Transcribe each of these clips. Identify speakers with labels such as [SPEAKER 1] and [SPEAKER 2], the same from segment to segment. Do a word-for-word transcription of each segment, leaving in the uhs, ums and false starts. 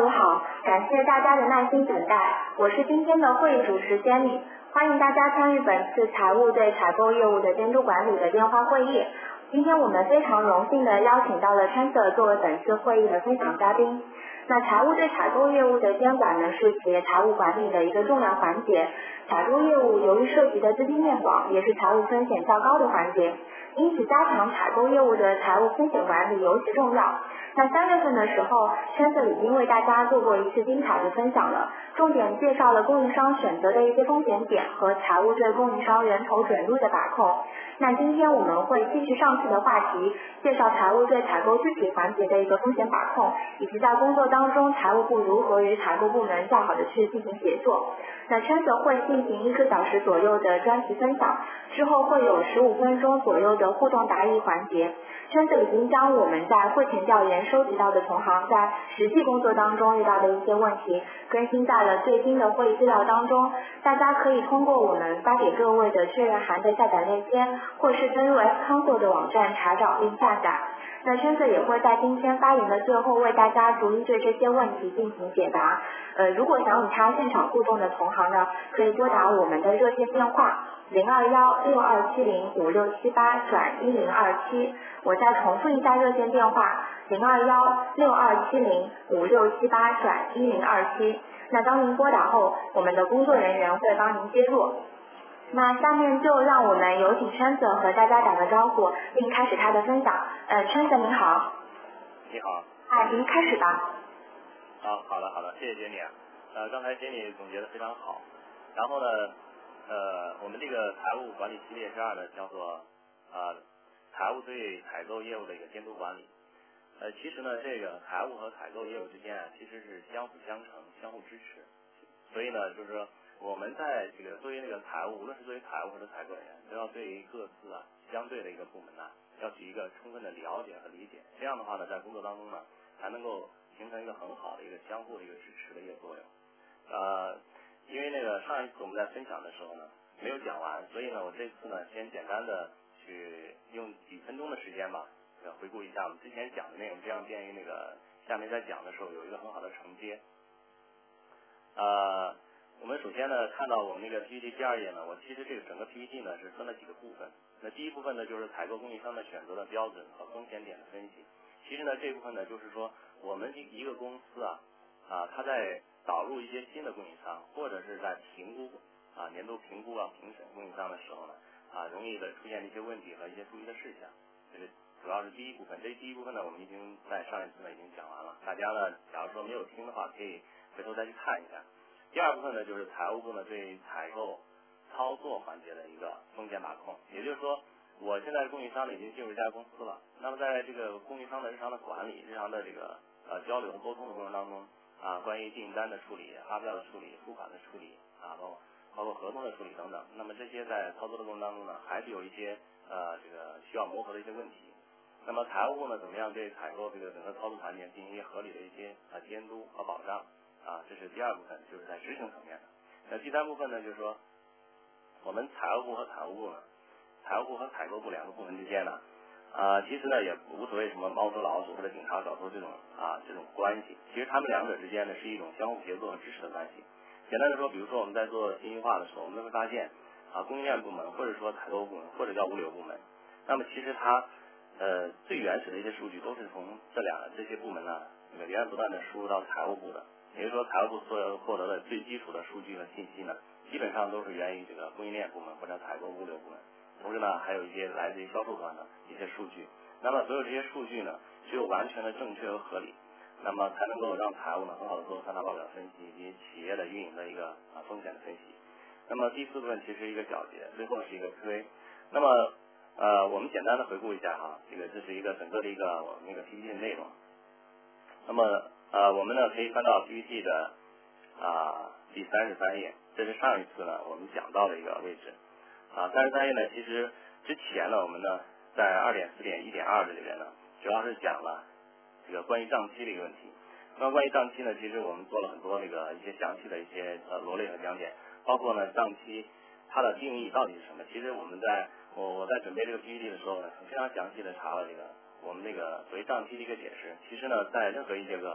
[SPEAKER 1] 午好，感谢大家的耐心等待，我是今天的会议主持 Jenny， 欢迎大家参与本次财务对采购业务的监督管理的电话会议。今天我们非常荣幸的邀请到了 Chancellor 作为本次会议的分享嘉宾。那财务对采购业务的监管呢，是企业财务管理的一个重要环节。采购业务由于涉及的资金面广，也是财务风险较高的环节，因此加强采购业务的财务风险管理尤其重要。那三月份的时候 Chancellor 已经为大家做过一次精彩的分享了，重点介绍了供应商选择的一些风险点和财务对供应商人头准入的把控。那今天我们会继续上次的话题，介绍财务对采购具体环节的一个风险把控，以及在工作当中财务部如何与采购部门较好的去进行协作。那 Chancellor 会进行一个小时左右的专题分享，之后会有十五分钟左右的互动答疑环节。Chancellor 已经将我们在会前调研收集到的同行在实际工作当中遇到的一些问题更新在了最新的会议资料当中，大家可以通过我们发给各位的确认函的下载链接，或是登入 F Console 的网站查找并下载。那 Chancellor 也会在今天发言的最后为大家逐一对这些问题进行解答。呃，如果想与他现场互动的同行呢，可以拨打我们的热线电话零二幺六二七零五六七八转一零二七，我再重复一下热线电话零二幺六二七零五六七八转一零二七。那当您拨打后，我们的工作人员会帮您接入。那下面就让我们有请 Chancellor 和大家打个招呼，并开始他的分享。呃 ，Chancellor 您好。
[SPEAKER 2] 你好。
[SPEAKER 1] 啊，您开始吧。
[SPEAKER 2] 好，好的，好的，谢谢 Jenny 啊。呃，刚才 Jenny 总结的非常好。然后呢，呃，我们这个财务管理系列之二呢，叫做呃财务对采购业务的一个监督管理。呃，其实呢，这个财务和采购业务之间啊，其实是相辅相成、相互支持。所以呢，就是说我们在这个作为那个财务，无论是作为财务或者采购人员，都要对于各自啊相对的一个部门呢，要取一个充分的了解和理解。这样的话呢，在工作当中呢，才能够形成一个很好的一个相互的一个支持的一个作用。呃，因为那个上一次我们在分享的时候呢，没有讲完，所以呢，我这次呢，先简单的去用几分钟的时间吧，回顾一下我们之前讲的内容，这样便于那个下面在讲的时候有一个很好的承接。呃，我们首先呢，看到我们那个 P P T 第二页呢，我其实这个整个 P P T 呢是分了几个部分。那第一部分呢，就是采购供应商的选择的标准和风险点的分析。其实呢，这部分呢，就是说我们一个公司啊，啊，它在导入一些新的供应商，或者是在评估啊年度评估啊评审供应商的时候呢，啊，容易的出现的一些问题和一些注意的事项。这个主要是第一部分。这第一部分呢，我们已经在上一次呢已经讲完了。大家呢，假如说没有听的话，可以回头再去看一下。第二部分呢，就是财务部呢对采购操作环节的一个风险把控。也就是说，我现在供应商呢已经进入一家公司了，那么在这个供应商的日常的管理、日常的这个呃交流和沟通的过程当中啊，关于订单的处理、发票的处理、付款的处理啊，包括包括合同的处理等等，那么这些在操作的过程当中呢，还是有一些呃这个需要磨合的一些问题。那么财务部呢，怎么样对采购这个整个操作环节进行一些合理的一些啊监督和保障？啊，这是第二部分，就是在执行层面的。那第三部分呢，就是说我们财务部和财务部呢，财务部和采购部两个部门之间呢，啊，其实呢也无所谓什么猫捉老鼠或者警察小偷这种啊这种关系。其实他们两者之间呢是一种相互协作和支持的关系。简单的说，比如说我们在做信息化的时候，我们会发现啊，供应链部门或者说采购部门或者叫物流部门，那么其实它呃最原始的一些数据都是从这两这些部门呢那个源源不断的输入到财务部的。也就是说，财务部所获得的最基础的数据和信息呢，基本上都是源于这个供应链部门或者采购物流部门。同时呢，还有一些来自于销售端的一些数据。那么所有这些数据呢，只有完全的正确和合理，那么才能够让财务呢很好的做三大报表分析以及企业的运营的一个啊风险的分析。那么第四部分其实一个小结，最后是一个 Q A。那么呃，我们简单的回顾一下哈，这个这是一个整个的一个我们那个 P P T 的内容。那么呃，我们呢可以翻到 P P T 的啊第三十三页，这是上一次呢我们讲到的一个位置啊。三十三页呢，其实之前呢我们呢在二点四点一点二这里边呢，主要是讲了这个关于账期的一个问题。那么关于账期呢，其实我们做了很多那个一些详细的一些呃罗列和讲解，包括呢账期它的定义到底是什么。其实我们在我我在准备这个 P P T 的时候呢，非常详细的查了这个我们那个所谓账期的一个解释。其实呢，在任何一这个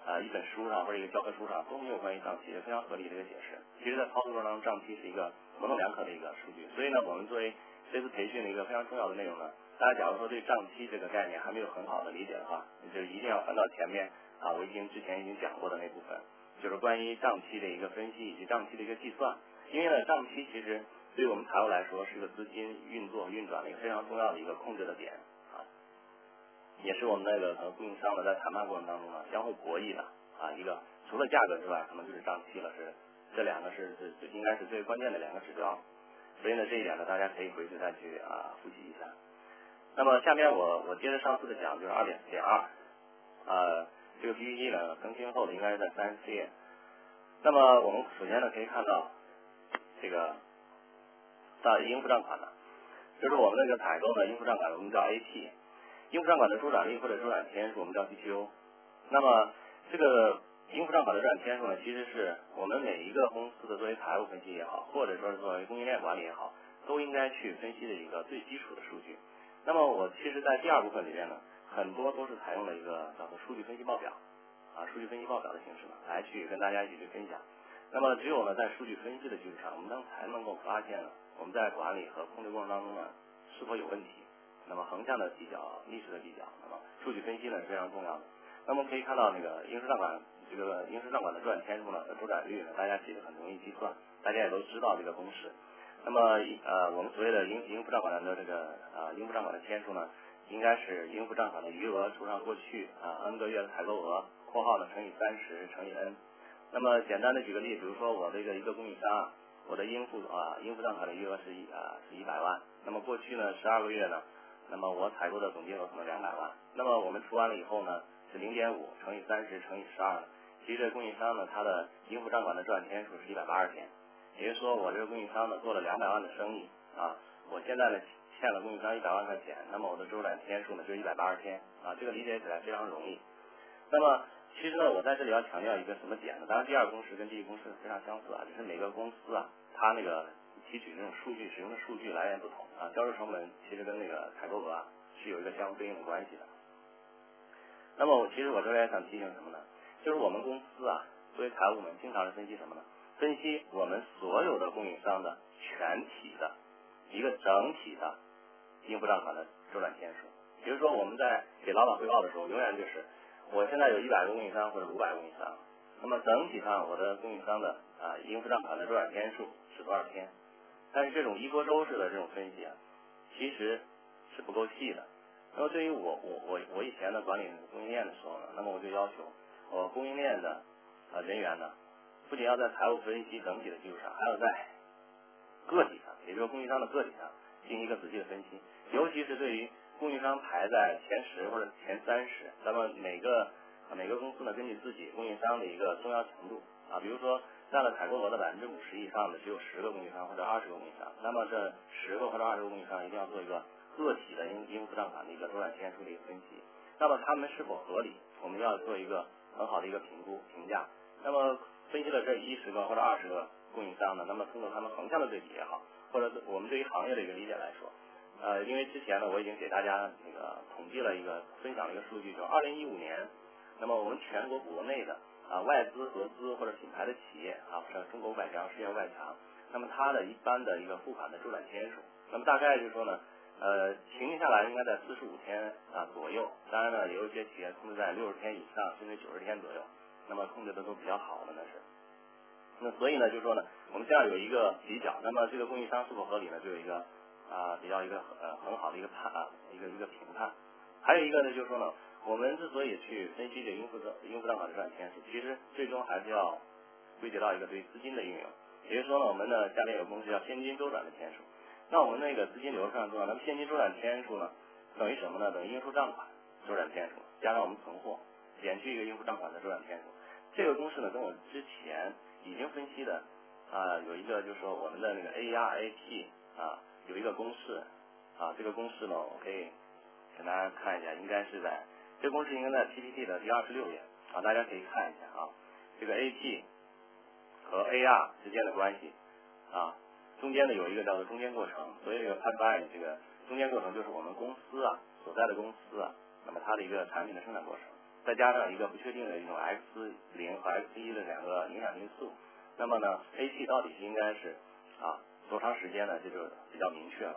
[SPEAKER 2] 啊、呃、一本书上或者一个教科书上都没有关于账期非常合理的一个解释。其实在操作过程当中，账期是一个模棱两可的一个数据，所以呢，我们作为这次培训的一个非常重要的内容呢，大家假如说对账期这个概念还没有很好的理解的话，你就一定要翻到前面啊，我已经之前已经讲过的那部分，就是关于账期的一个分析以及账期的一个计算。因为呢，账期其实对于我们财务来说是个资金运作运转的一个非常重要的一个控制的点啊，也是我们那个可能供应商呢在谈判过程当中呢相互博弈的啊一个，除了价格之外，可能就是账期了，是这两个是是应该是最关键的两个指标。所以呢，这一点呢，大家可以回去再去啊复习一下。那么下面我我接着上次的讲，就是 二点四点二，呃，这个 P P T 呢更新后的应该是在三十四页。那么我们首先呢可以看到这个到应付账款呢，就是我们那个采购的应付账款，我们叫 A P， 应付账款的周转率或者周转天数我们叫 D P O。那么这个应付账款的周转天数呢，其实是我们每一个公司的作为财务分析也好，或者说是作为供应链管理也好，都应该去分析的一个最基础的数据。那么我其实在第二部分里面呢，很多都是采用了一个叫做数据分析报表啊，数据分析报表的形式呢，来去跟大家一起去分享。那么只有呢在数据分析的基础上，我们能才能够发现呢我们在管理和控制过程当中呢是否有问题。那么横向的比较，历史的比较，那么数据分析呢是非常重要的。那么可以看到那个应收账款这个应收账款的周转天数呢和周转率呢，大家其实很容易计算，大家也都知道这个公式。那么呃我们所谓的应应付账款的这个啊应付账款的天数呢，应该是应付账款的余额除上过去啊 n 个月的采购额括号呢乘以三十乘以 n。那么简单的举个例，比如说我这个一个供应商啊，我的应付啊应付账款的余额是一啊是一百万，那么过去呢十二个月呢，那么我采购的总金额可能两百万，那么我们除完了以后呢是零点五乘以三十乘以十二，其实这供应商呢它的应付账款的周转天数是一百八十天，也就是说我这个供应商呢做了两百万的生意啊，我现在呢欠了供应商一百万块钱，那么我的周转天数呢就一百八十天啊，这个理解起来非常容易。那么其实呢，我在这里要强调一个什么点呢？当然，第二公式跟第一公式非常相似啊，就是每个公司啊，它那个提取这种数据使用的数据来源不同啊，销售成本其实跟那个采购额啊是有一个相对应的关系的。那么我其实我这边想提醒什么呢？就是我们公司啊，作为财务们经常是分析什么呢？分析我们所有的供应商的全体的一个整体的应付账款的周转天数。比如说我们在给老板汇报的时候，永远就是我现在有一百个供应商或者五百个供应商，那么整体上我的供应商的啊应付账款的周转天数是多少天？但是这种一锅粥式的这种分析啊，其实是不够细的。那么对于我我我我以前的管理供应链的时候呢，那么我就要求我供应链的啊人员呢，不仅要在财务分析整体的基础上，还要在个体上，也就是供应商的个体上进行一个仔细的分析，尤其是对于供应商排在前十或者前三十，那么每个每个公司呢，根据自己供应商的一个重要程度啊，比如说占了采购额的百分之五十以上的只有十个供应商或者二十个供应商，那么这十个或者二十个供应商一定要做一个个体的应应付账款的一个周转天数的一个分析，那么他们是否合理，我们要做一个很好的一个评估评价。那么分析了这一十个或者二十个供应商呢，那么通过他们横向的对比也好，或者我们对于行业的一个理解来说。呃，因为之前呢，我已经给大家那个统计了一个分享了一个数据，就是二零一五年，那么我们全国国内的啊外资合资或者品牌的企业啊，或者中国五百强、世界五百强，那么它的一般的一个付款的周转天数，那么大概就是说呢，呃，平均下来应该在四十五天啊左右，当然呢，也有一些企业控制在六十天以上，甚至九十天左右，那么控制的都比较好的那是。那所以呢，就是说呢，我们这样有一个比较，那么这个供应商是否合理呢，就有一个啊比较一个呃很好的一个判啊一个一个评判。还有一个呢，就是说呢，我们之所以去分析这个应付账应付账款的周转天数，其实最终还是要归结到一个对资金的运用。也就是说呢，我们呢下面有个公式叫现金周转的天数。那我们那个资金流上多少？那么现金周转天数呢，等于什么呢？等于应收账款周转天数加上我们存货减去一个应付账款的周转天数。这个公式呢，跟我之前已经分析的啊、呃、有一个就是说我们的那个 A R A P 啊有一个公式啊，这个公式呢我可以给大家看一下，应该是在这个公式应该在 P P T 的第二十六页啊，大家可以看一下啊，这个 A P 和 A R 之间的关系啊，中间呢有一个叫做中间过程，所以这个 pipeline 这个中间过程就是我们公司啊所在的公司啊，那么它的一个产品的生产过程。 再加上一个不确定的一种 X 零 和 X 一 的两个影响因素，那么呢 A 系到底是应该是啊多长时间呢？这就比较明确了。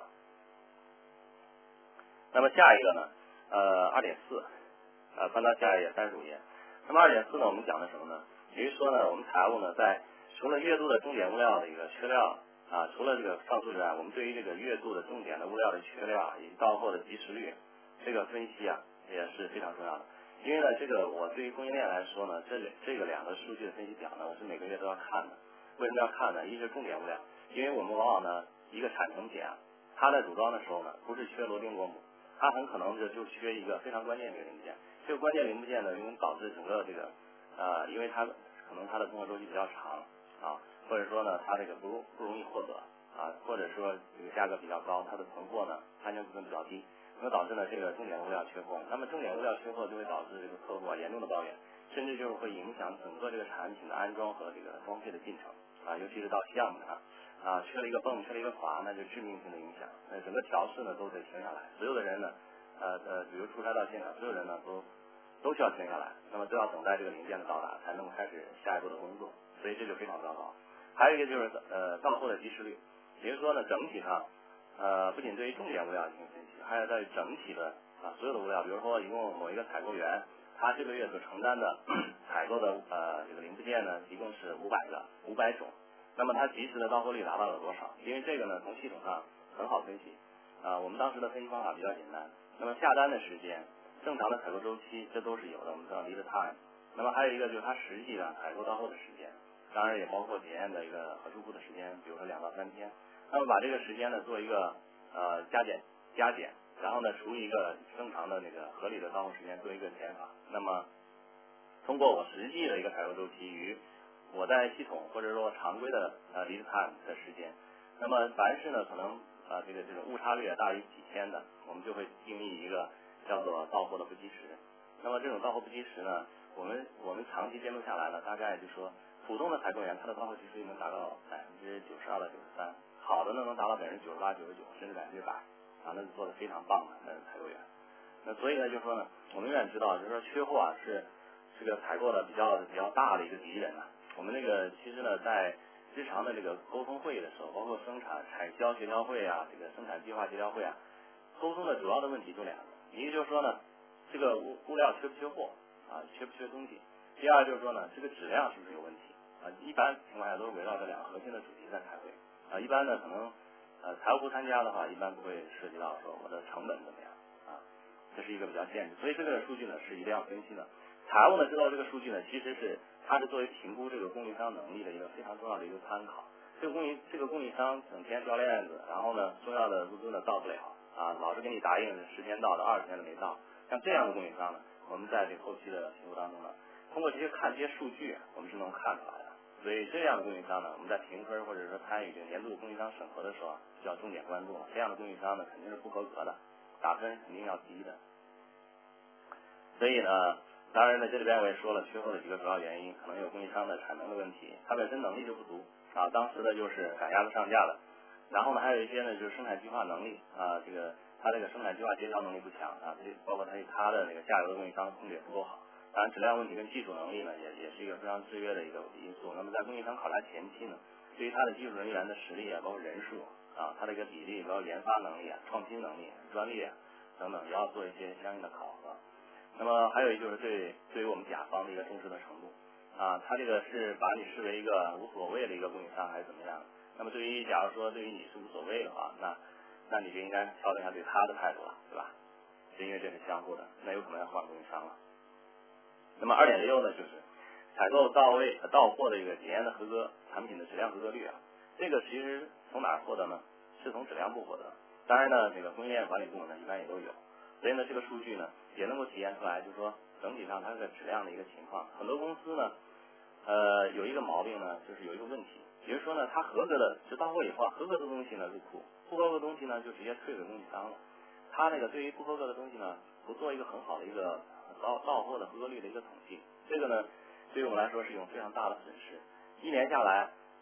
[SPEAKER 2] 那么下一个呢，呃 二点四， 呃翻到下一页三十五页。那么 二点四 呢，我们讲的什么呢？比如说呢，我们财务呢在除了月度的重点物料的一个缺料啊，除了这个上述之外，我们对于这个月度的重点的物料的缺料以及到货的及时率这个分析啊也是非常重要的。因为呢，这个我对于供应链来说呢，这这个两个数据的分析表呢，我是每个月都要看的。为什么要看呢？一是重点物料，因为我们往往呢一个产成品啊，它在组装的时候呢，不是缺螺钉螺母，它很可能就就缺一个非常关键的一个零部件。这个关键零部件呢，因为导致整个这个呃，因为它可能它的供货周期比较长啊，或者说呢，它这个不不容易获得啊，或者说这个价格比较高，它的存货呢安全成分比较低，那么导致呢这个重点物料缺货。那么重点物料缺货就会导致这个客户啊严重的抱怨，甚至就是会影响整个这个产品的安装和这个装配的进程啊，尤其是到项目上啊，缺了一个泵，缺了一个阀，那就致命性的影响，那整个调试呢都得停下来，所有的人呢呃呃，比如出差到现场，所有人呢都都需要停下来，那么都要等待这个零件的到达，才能开始下一步的工作，所以这就非常糟糕。还有一个就是呃到货的及时率，比如说呢整体上呃不仅对于重点物料进行分析，还有在整体的啊所有的物料，比如说一共某一个采购员，他这个月所承担的采购的呃这个零部件呢，一共是五百个五百种，那么它及时的到货率达到了多少？因为这个呢从系统上很好分析啊，我们当时的分析方法比较简单。那么下单的时间，正常的采购周期，这都是有的，我们叫 lead time。那么还有一个就是它实际的采购到货的时间，当然也包括检验的一个核出库的时间，比如说两到三天。那么把这个时间呢做一个呃加减加减，然后呢除以一个正常的那个合理的到货时间做一个减法。那么通过我实际的一个采购周期与我在系统或者说常规的呃 lead time 的时间，那么凡是呢可能啊、呃、这个这种误差率大于几千的，我们就会定义一个叫做到货的不及时。那么这种到货不及时呢，我们我们长期监督下来呢，大概就说普通的采购员他的到货及时率能达到百分之九十二到九十三，好的呢能达到百分之九十八、九十九，甚至百分之百啊，那是做的非常棒的那是采购员。那所以呢，就是说呢，我们永远知道，就是说缺货啊是这个采购的比较比较大的一个敌人啊。我们那个其实呢，在日常的这个沟通会议的时候，包括生产产销协调会啊，这个生产计划协调会啊，沟通的主要的问题就两个，一个就是说呢，这个物物料缺不缺货啊，缺不缺东西；第二就是说呢，这个质量是不是有问题啊？一般情况下都是围绕这两个核心的主题在开会啊。一般呢，可能呃财务部参加的话，一般不会涉及到说我的成本怎么样啊，这是一个比较限制。所以这个数据呢是一定要分析的。财务呢知道这个数据呢，其实是它是作为评估这个供应商能力的一个非常重要的一个参考。这个供应这个供应商整天掉链子，然后呢重要的物资呢到不了啊，老是给你答应十天到的，二十天都没到。像这样的供应商呢，我们在这个后期的评估当中呢，通过这些看这些数据，我们是能看出来的。所以这样的供应商呢，我们在评分或者说参与这个年度供应商审核的时候啊，就要重点关注了。这样的供应商呢，肯定是不合格的，打分肯定要低的。所以呢，当然呢，这里边我也说了，缺货的几个主要原因，可能有供应商的产能的问题，它本身能力就不足啊，当时的就是赶鸭子上架的。然后呢，还有一些呢，就是生产计划能力啊，这个它这个生产计划协调能力不强啊，这包括它它的那个下游的供应商控制也不够好。当然，质量问题跟技术能力呢，也也是一个非常制约的一个因素。那么在供应商考察前期呢，对于它的技术人员的实力啊，包括人数啊，它的一个比例，包括研发能力啊、创新能力、专利啊等等，也要做一些相应的考核。那么还有一就是对对于我们甲方的一个重视的程度啊，他这个是把你视为一个无所谓的一个供应商还是怎么样？那么对于假如说对于你是无所谓的话，那那你就应该调整一下对他的态度了，对吧？是因为这是相互的，那有可能要换供应商了。那么二点六呢，就是采购到位到货的一个检验的合格产品的质量合格率啊，这个其实从哪儿获得呢？是从质量部获得。当然呢，这个供应链管理部门呢一般也都有。所以呢，这个数据呢也能够体现出来，就是说整体上它这个质量的一个情况。很多公司呢，呃，有一个毛病呢，就是有一个问题，比如说呢，它合格的就到货以后，合格的东西呢入库，不合格的东西呢就直接退给供应商了。它那个对于不合格的东西呢，不做一个很好的一个到到货的合格率的一个统计，这个呢，对于我们来说是一种非常大的损失。一年下来，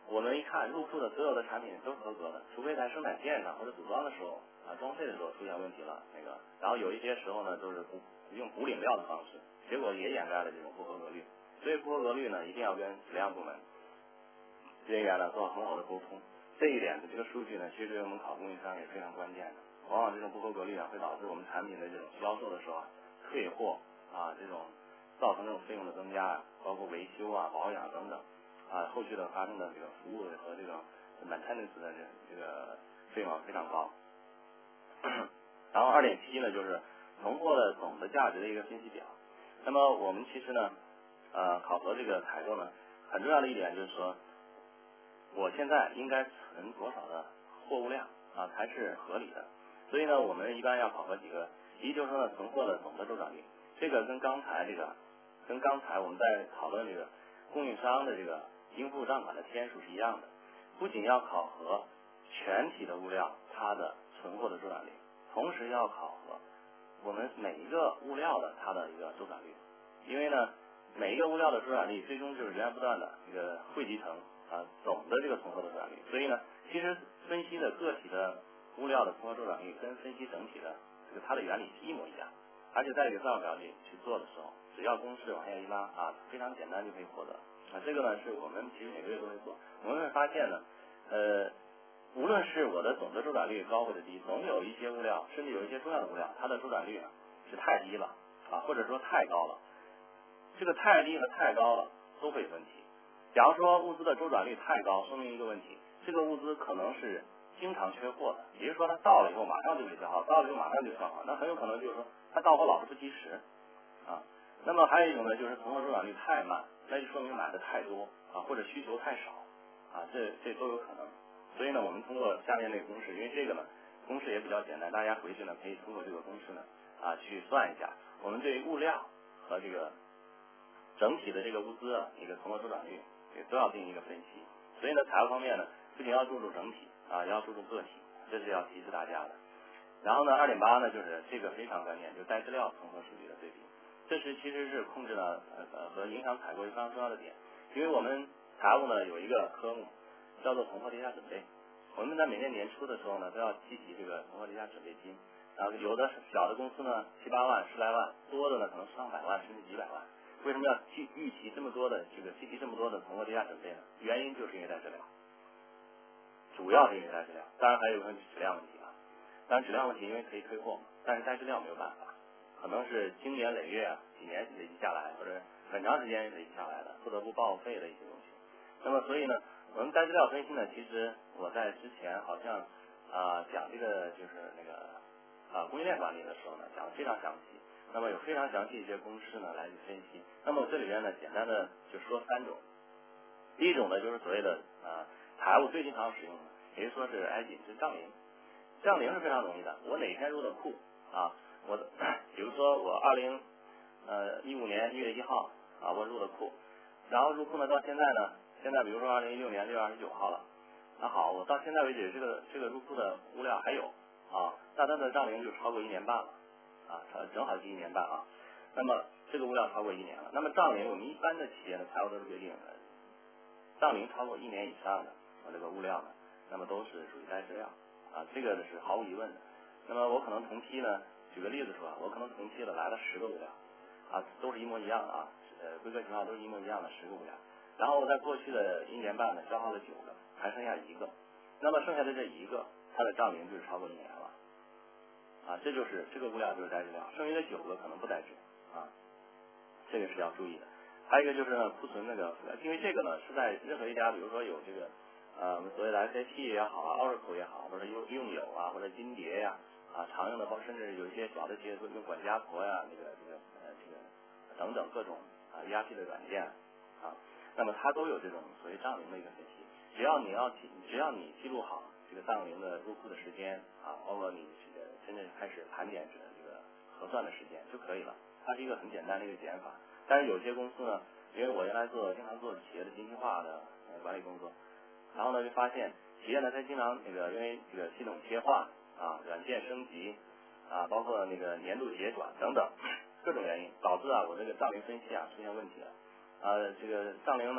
[SPEAKER 2] 我们一看入库的所有的产品都是合格的，除非在生产线上或者组装的时候啊装配的时候出现问题了那个，然后有一些时候呢都是补用补领料的方式，结果也掩盖了这种不合格率。所以不合格率呢一定要跟质量部门人员呢做很好的沟通。这一点的这个数据呢，其实对我们考供应商也非常关键的。往往这种不合格率啊，会导致我们产品的这种销售的时候啊，退货啊，这种造成这种费用的增加啊，包括维修啊、保养等等啊，后续的发生的这个服务和这种 maintenance 的这这个费用非常高。然后二点七呢，就是存货的总的价值的一个分析表。那么我们其实呢，呃，考核这个采购呢，很重要的一点就是说，我现在应该存多少的货物量啊才是合理的。所以呢，我们一般要考核几个，一就是说呢，存货的总的周转率，这个跟刚才这个，跟刚才我们在讨论这个供应商的这个应付账款的天数是一样的，不仅要考核全体的物料它的存货的周转率，同时要考核我们每一个物料的它的一个周转率，因为呢，每一个物料的周转率最终就是源源不断的这个汇集成啊总的这个存货的周转率。所以呢，其实分析的个体的物料的存货周转率跟分析整体的这个它的原理是一模一样，而且在这个账表里去做的时候，只要公式往下一拉啊，非常简单就可以获得啊。这个呢是我们其实每个月都会做，我们会发现呢，呃。无论是我的总的周转率高或者低，总有一些物料，甚至有一些重要的物料，它的周转率啊是太低了啊，或者说太高了。这个太低和太高了都会有问题。假如说物资的周转率太高，说明一个问题，这个物资可能是经常缺货的，也就是说它到了以后马上就被消耗，到了以后马上就消耗，那很有可能就是说它到货老是不及时啊。那么还有一种呢，就是存货周转率太慢，那就说明买的太多啊，或者需求太少啊，这这都有可能。所以呢，我们通过下面这个公式，因为这个呢公式也比较简单，大家回去呢可以通过这个公式呢啊去算一下，我们对于物料和这个整体的这个物资啊一个存货周转率也都要进行一个分析。所以呢，财务方面呢不仅要注重整体啊，也要注重个体，这是要提示大家的。然后呢，二点八呢就是这个非常关键，就是带资料存货数据的对比，这是其实是控制了呃和影响采购一非常重要的点，因为我们财务呢有一个科目叫做存货叠加准备，我们在每年年初的时候呢，都要计提这个存货叠加准备金，然后有的小的公司呢七八万、十来万，多的呢可能上百万甚至几百万。为什么要计预期这么多的这个计提这么多的存货叠加准备呢？原因就是因为带质量，主要是因为带质量，当然还有一个质量问题啊。当然质量问题因为可以退货嘛，但是带质量没有办法，可能是经年累月啊、几年累积下来，或者很长时间累积下来的，不得不报废的一些东西。那么所以呢，我们带资料分析呢，其实我在之前好像啊、呃、讲这个就是那个啊、呃、供应链管理的时候呢，讲的非常详细。那么有非常详细一些公式呢来去分析。那么这里边呢，简单的就说三种。第一种呢，就是所谓的啊、呃、财务最经常使用的，也就是说是挨紧是账龄。账龄是非常容易的。我哪天入的库啊？我的比如说我二零呃一五年一月一号啊，我入的库，然后入库呢到现在呢。现在比如说二零一六年六月二十九号了，那好，我到现在为止这个这个入库的物料还有啊，那它的账龄就超过一年半了啊，正好是一年半啊。那么这个物料超过一年了，那么账龄我们一般的企业的财务都是规定的，账龄超过一年以上的啊这个物料呢，那么都是属于呆资料啊，这个是毫无疑问的。那么我可能同批呢，举个例子说，我可能同批的来了十个物料啊，都是一模一样的啊，呃规格型号都是一模一样的十个物料。然后我在过去的一年半呢，消耗了九个，还剩下一个，那么剩下的这一个，它的账龄就是超过一年了，啊，这就是这个物料就是呆质量，剩余的九个可能不呆质啊，这个是要注意的。还有一个就是呢，库存那个，因为这个呢是在任何一家，比如说有这个呃我们所谓的 S A P 也好啊 ，Oracle 也好，或者用用友啊，或者金蝶呀啊，常用的，包括甚至有一些小的企业用管家婆呀，那个这个呃这个等等各种啊 E R P 的软件啊。那么它都有这种所谓账龄的一个分析，只要你要记，只要你记录好这个账龄的入库的时间啊，包括你这个真正开始盘点这个这个核算的时间就可以了。它是一个很简单的一个减法。但是有些公司呢，因为我原来做经常做企业的精细化的呃管理工作，然后呢就发现企业呢它经常那个因为这个系统切换啊、软件升级啊，包括那个年度结转等等各种原因，导致啊我这个账龄分析啊出现问题了。呃，这个账龄呢，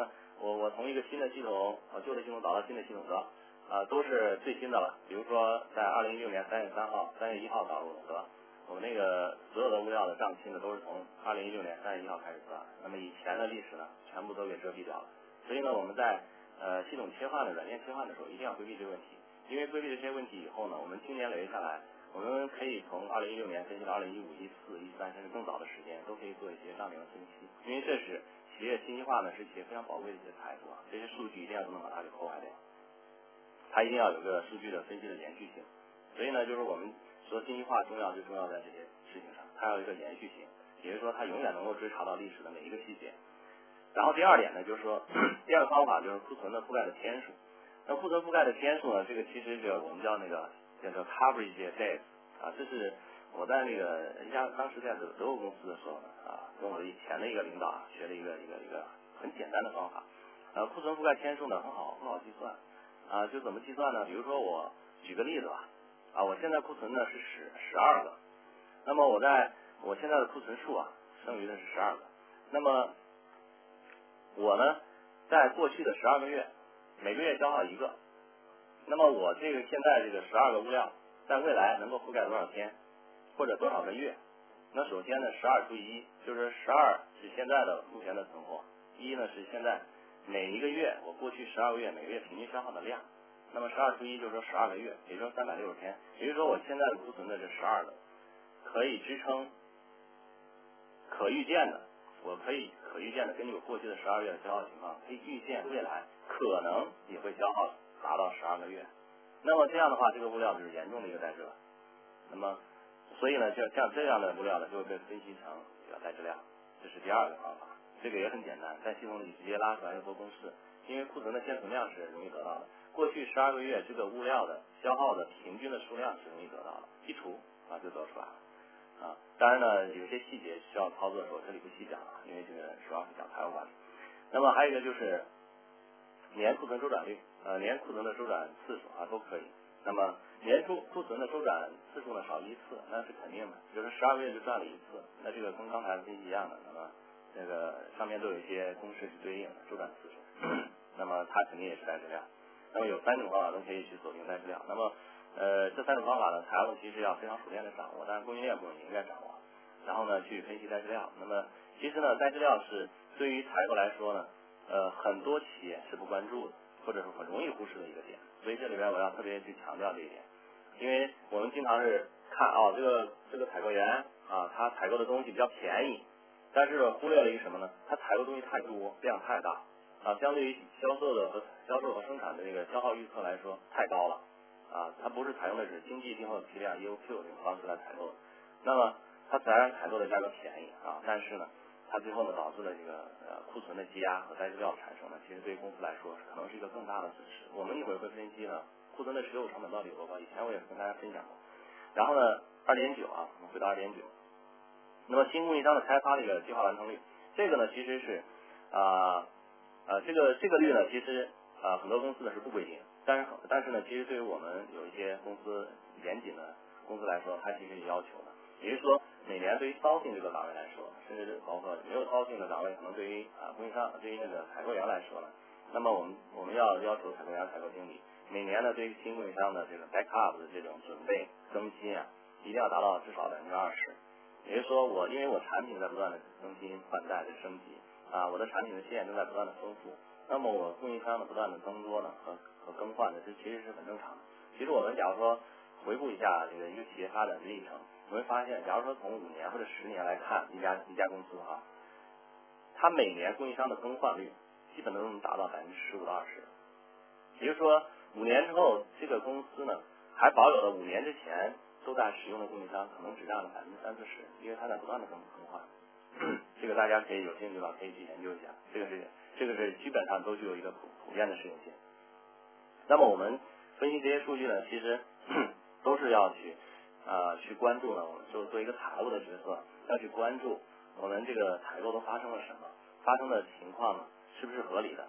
[SPEAKER 2] 我我从一个新的系统，呃旧的系统导到新的系统的，啊都是最新的了。比如说在二零一六年三月三号、三月一号导入的，对吧？我们那个所有的物料的账期呢，都是从二零一六年三月一号开始算，那么以前的历史呢，全部都给遮蔽掉了。所以呢，我们在呃系统切换的软件切换的时候，一定要规避这个问题。因为规避这些问题以后呢，我们经年累月下来，我们可以从二零一六年分析到二零一五、一四、一三，甚至更早的时间，都可以做一些账面的分析。因为这是企业信息化呢，是企业非常宝贵的一些财富啊，这些数据一定要不能把它给破坏掉，它一定要有个数据的分析的延续性。所以呢，就是我们说信息化重要，就重要在这些事情上，它要有一个延续性，也就是说它永远能够追查到历史的每一个细节。然后第二点呢，就是说第二个方法就是库存的覆盖的天数。那库存覆盖的天数呢，这个其实是我们叫那个叫做 coverage days 啊，这是我在那个一家当时在德德国公司的时候呢啊，跟我的以前的一个领导啊学了一个一个一个很简单的方法。呃，库存覆盖天数呢很好很好计算啊，就怎么计算呢？比如说我举个例子吧，啊，我现在库存呢是十十二个，那么我在我现在的库存数啊，剩余的是十二个，那么我呢在过去的十二个月，每个月消耗一个，那么我这个现在这个十二个物料，在未来能够覆盖多少天，或者多少个月？那首先呢，十二除以一，就是十二是现在的目前的存货，一呢是现在每一个月我过去十二个月每个月平均消耗的量，那么十二除一就是说十二个月，也就是三百六十天，也就是说我现在的库存的这十二个，可以支撑可预见的，我可以可预见的根据我过去的十二月的消耗情况，可以预见未来可能也会消耗达到十二个月。那么这样的话，这个物料就是严重的一个带质了。那么，所以呢，就像这样的物料呢，就会被分析成这个带质量，这是第二个方法。这个也很简单，在系统里直接拉出来一波公式，因为库存的现存量是容易得到的。过去十二个月这个物料的消耗的平均的数量是容易得到的，一除啊就得出来了。啊，当然呢，有些细节需要操作的时候，这里不细讲了，因为这个主要是讲财务管理。那么还有一个就是年库存周转率，呃，年库存的周转次数啊都可以。那么年初库存的周转次数呢少一次，那是肯定的，比如说十二个月就赚了一次，那这个跟刚才分析一样的，那么那个上面都有一些公式去对应的周转次数，那么它肯定也是带质量。那么有三种方法都可以去锁定带质量。那么呃，这三种方法呢，财务其实要非常熟练的掌握，当然供应链部分也应该掌握。然后呢，去分析带质量。那么其实呢，带质量是对于采购来说呢，呃，很多企业是不关注的，或者是很容易忽视的一个点。所以这里边我要特别去强调这一点，因为我们经常是看哦，这个这个采购员啊，他采购的东西比较便宜，但是忽略了一个什么呢？他采购东西太多，量太大啊，相对于销售的和销售和生产的这个消耗预测来说太高了。啊，它不是采用的是经济订货批量 E O Q 这种方式来采购的，那么它自然采购的价格便宜啊，但是呢，它最后呢导致了这个呃库存的积压和带质量产生呢，其实对于公司来说可能是一个更大的损失。我们一会儿会分析呢，库存的持有成本到底有多高，以前我也跟大家分享过。然后呢，二点九啊，我们回到二点九，那么新供应商的开发的一个计划完成率，这个呢其实是啊呃, 呃这个这个率呢其实啊、呃、很多公司呢是不规定。但是，但是呢，其实对于我们有一些公司严谨的公司来说，它其实有要求的。也就是说，每年对于骚性这个岗位来说，甚至包括没有骚性的岗位，可能对于啊供应商、对于这个采购员来说呢，那么我们我们要要求采购员、采购经理每年呢对于新供应商的这个 backup 的这种准备更新啊，一定要达到至少百分之二十。也就是说，我因为我产品在不断的更新换代的升级啊，我的产品的线正在不断的丰富。那么我供应商的不断的增多呢和和更换的，这其实是很正常的。其实我们假如说回顾一下这个一个企业发展的历程，我们发现，假如说从五年或者十年来看一家一家公司哈，它每年供应商的更换率基本都能达到百分之十五到二十。也就是说，五年之后这个公司呢还保有了五年之前都在使用的供应商，可能只占了百分之三四十，因为它在不断的更更换。这个大家可以有兴趣的话可以去研究一下，这个是这个是基本上都具有一个普普遍的适用性。那么我们分析这些数据呢，其实都是要去啊、呃、去关注呢，我们就做一个财务的角色，要去关注我们这个采购都发生了什么，发生的情况呢是不是合理的。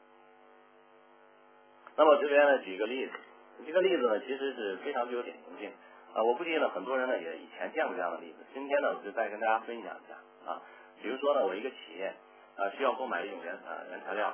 [SPEAKER 2] 那么这边呢举一个例子，这个例子呢其实是非常具有典型性啊、呃，我估计呢很多人呢也以前见过这样的例子，今天呢我就再跟大家分享一下啊。比如说呢，我一个企业啊需要购买一种原材原材料，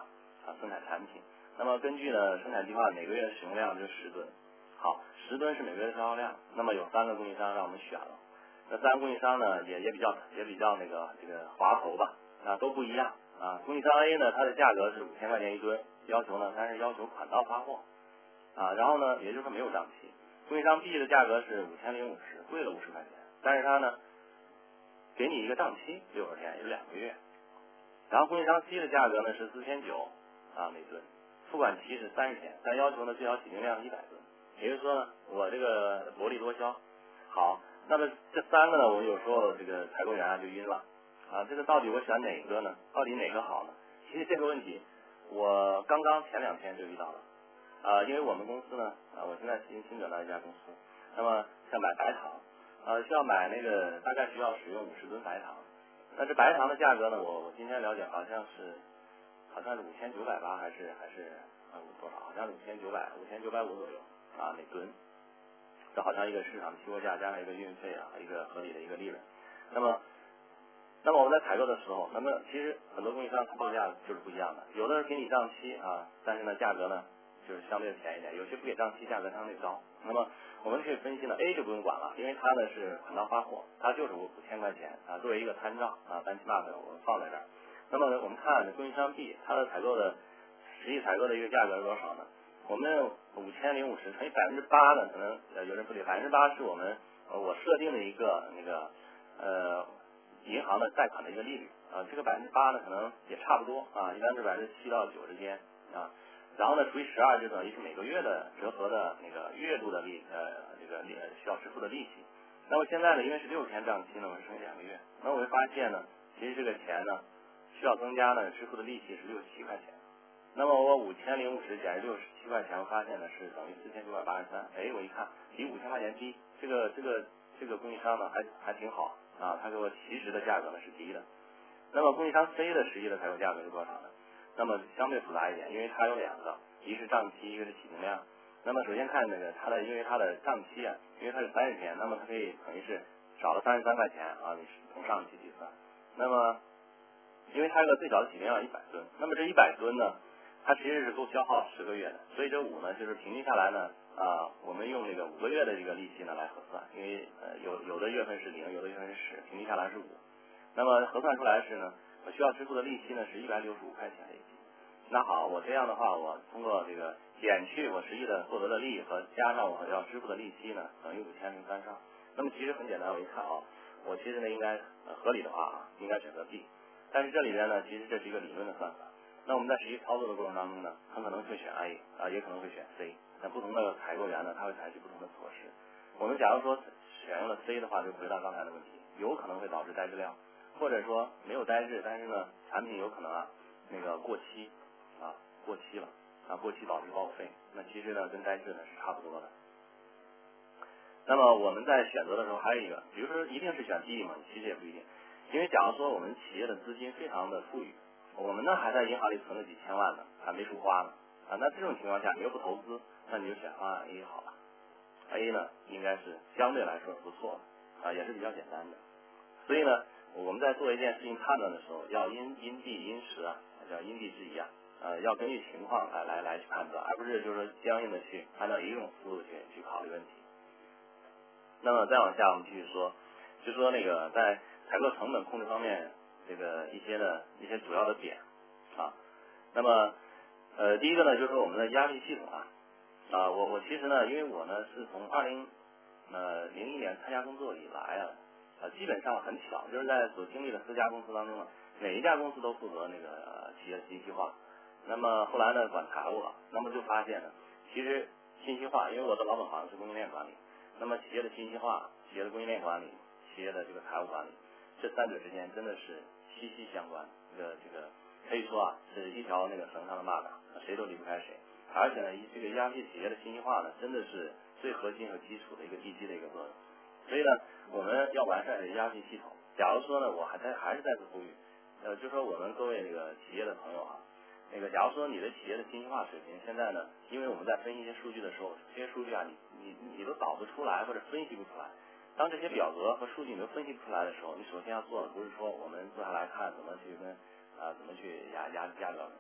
[SPEAKER 2] 啊生产产品。那么根据呢生产计划，每个月的使用量就是十吨。好，十吨是每个月的消耗量。那么有三个供应商让我们选了，那三个供应商呢也也比较也比较那个这个滑头吧，啊都不一样啊。供应商 A 呢，它的价格是五千块钱一吨，要求呢，但是要求款到发货啊，然后呢，也就是说没有账期。供应商 B 的价格是五千零五十，贵了五十块钱，但是它呢给你一个账期六十天，也是两个月。然后供应商 C 的价格呢是四千九啊每吨，付款期是三十天，但要求呢最小起订量是一百吨。也就是说呢，我这个薄利多销。好，那么这三个呢，我有时候这个采购员啊就晕了啊，这个到底我选哪个呢？到底哪个好呢？其实这个问题我刚刚前两天就遇到了啊，因为我们公司呢啊，我现在新新转到一家公司，那么要买白糖啊，需要买那个大概需要使用五十吨白糖，那这白糖的价格呢，我我今天了解好像是好像是五千九百八还是还是啊多少？好像是五千九百五千九百五左右啊每吨。这好像一个市场期货价加上一个运费啊，一个合理的一个利润。那么，那么我们在采购的时候，那么其实很多供应商它报价就是不一样的，有的是给你账期啊，但是呢价格呢就是相对便宜一点，有些不给账期，价格相对高。那么我们可以分析呢 ，A 就不用管了，因为它呢是款到发货，它就是五千块钱啊，作为一个参照啊 benchmark 我们放在这儿。那么我们看供应商 B 它的采购的实际采购的一个价格是多少呢？我们五千零五十乘以百分之八呢，可能呃有人不对，百分之八是我们呃我设定的一个那个呃银行的贷款的一个利率啊，这个百分之八呢可能也差不多啊，一般是百分之七到九之间啊，然后呢除以十二就等于是每个月的折合的那个月度的利呃这个利需要支付的利息。那么现在呢，因为是六十天账期呢，我是剩两个月，那我会发现呢，其实这个钱呢需要增加呢支付的利息是六十七块钱。那么我五千零五十减六十七块钱，我发现呢是等于四千九百八十三。哎，我一看比五千块钱低，这个这个这个供应商呢还还挺好啊，他给我其实的价格呢是低的。那么供应商 C 的实际的采购价格是多少呢？那么相对复杂一点，因为它有两个，一是账期，一个是起订量。那么首先看那个它的，因为它的账期啊，因为它是三十天，那么它可以等于是少了三十三块钱啊，你是从上期计算。那么因为它这个最小的起订量一百吨，那么这一百吨呢？它其实是够消耗十个月的，所以这五呢，就是平均下来呢，啊，我们用这个五个月的这个利息呢来核算，因为呃有有的月份是零，有的月份是十，平均下来是五。那么核算出来是呢，我需要支付的利息呢是一百六十五块钱累计。那好，我这样的话，我通过这个减去我实际的获得的利益和加上我要支付的利息呢，等于五千零三上。那么其实很简单，我一看啊，我其实呢应该呃合理的话啊，应该选择 B， 但是这里边呢，其实这是一个理论的算法。那我们在实际操作的过程当中呢，很可能会选 A 啊，也可能会选 C。那不同的采购员呢，他会采取不同的措施。我们假如说选用了 C 的话，就回到刚才的问题，有可能会导致呆滞量，或者说没有呆滞，但是呢，产品有可能啊那个过期啊过期了啊过期导致报废。那其实呢，跟呆滞呢是差不多的。那么我们在选择的时候还有一个，比如说一定是选 D 嘛，其实也不一定，因为假如说我们企业的资金非常的富裕。我们呢还在银行里存了几千万呢，还没处花呢啊。那这种情况下，你又不投资，那你就选方案 A 好了。A 呢应该是相对来说是不错的啊，也是比较简单的。所以呢，我们在做一件事情判断的时候，要因因地因时啊，叫因地制宜啊，呃，要根据情况来来来去判断，而不是就是说僵硬的去按照一种思路去去考虑问题。那么再往下，我们继续说，就说那个在采购成本控制方面。这个一些的一些主要的点啊，那么呃第一个呢就是说我们的压力系统啊啊我我其实呢因为我呢是从二零呃零一年参加工作以来啊啊基本上很巧，就是在所经历的四家公司当中呢，每一家公司都负责那个、呃、企业的信息化，那么后来呢管财务了，那么就发现呢其实信息化，因为我的老本行是供应链管理，那么企业的信息化、企业的供应链管理、企业的这个财务管理，这三者之间真的是息息相关，这个这个可以说啊是一条那个绳上的蚂蚱，谁都离不开谁。而且呢，这个 E R P 企业的信息化呢，真的是最核心和基础的一个地基的一个作用。所以呢，我们要完善这 E R P 系统。假如说呢，我还在还是再次呼吁，呃，就说我们各位这个企业的朋友啊，那个假如说你的企业的信息化水平现在呢，因为我们在分析一些数据的时候，这些数据啊，你你你都导不出来或者分析不出来。当这些表格和数据你都分析不出来的时候，你首先要做的不是说我们坐下来看怎么去跟啊、呃、怎么去压压压表，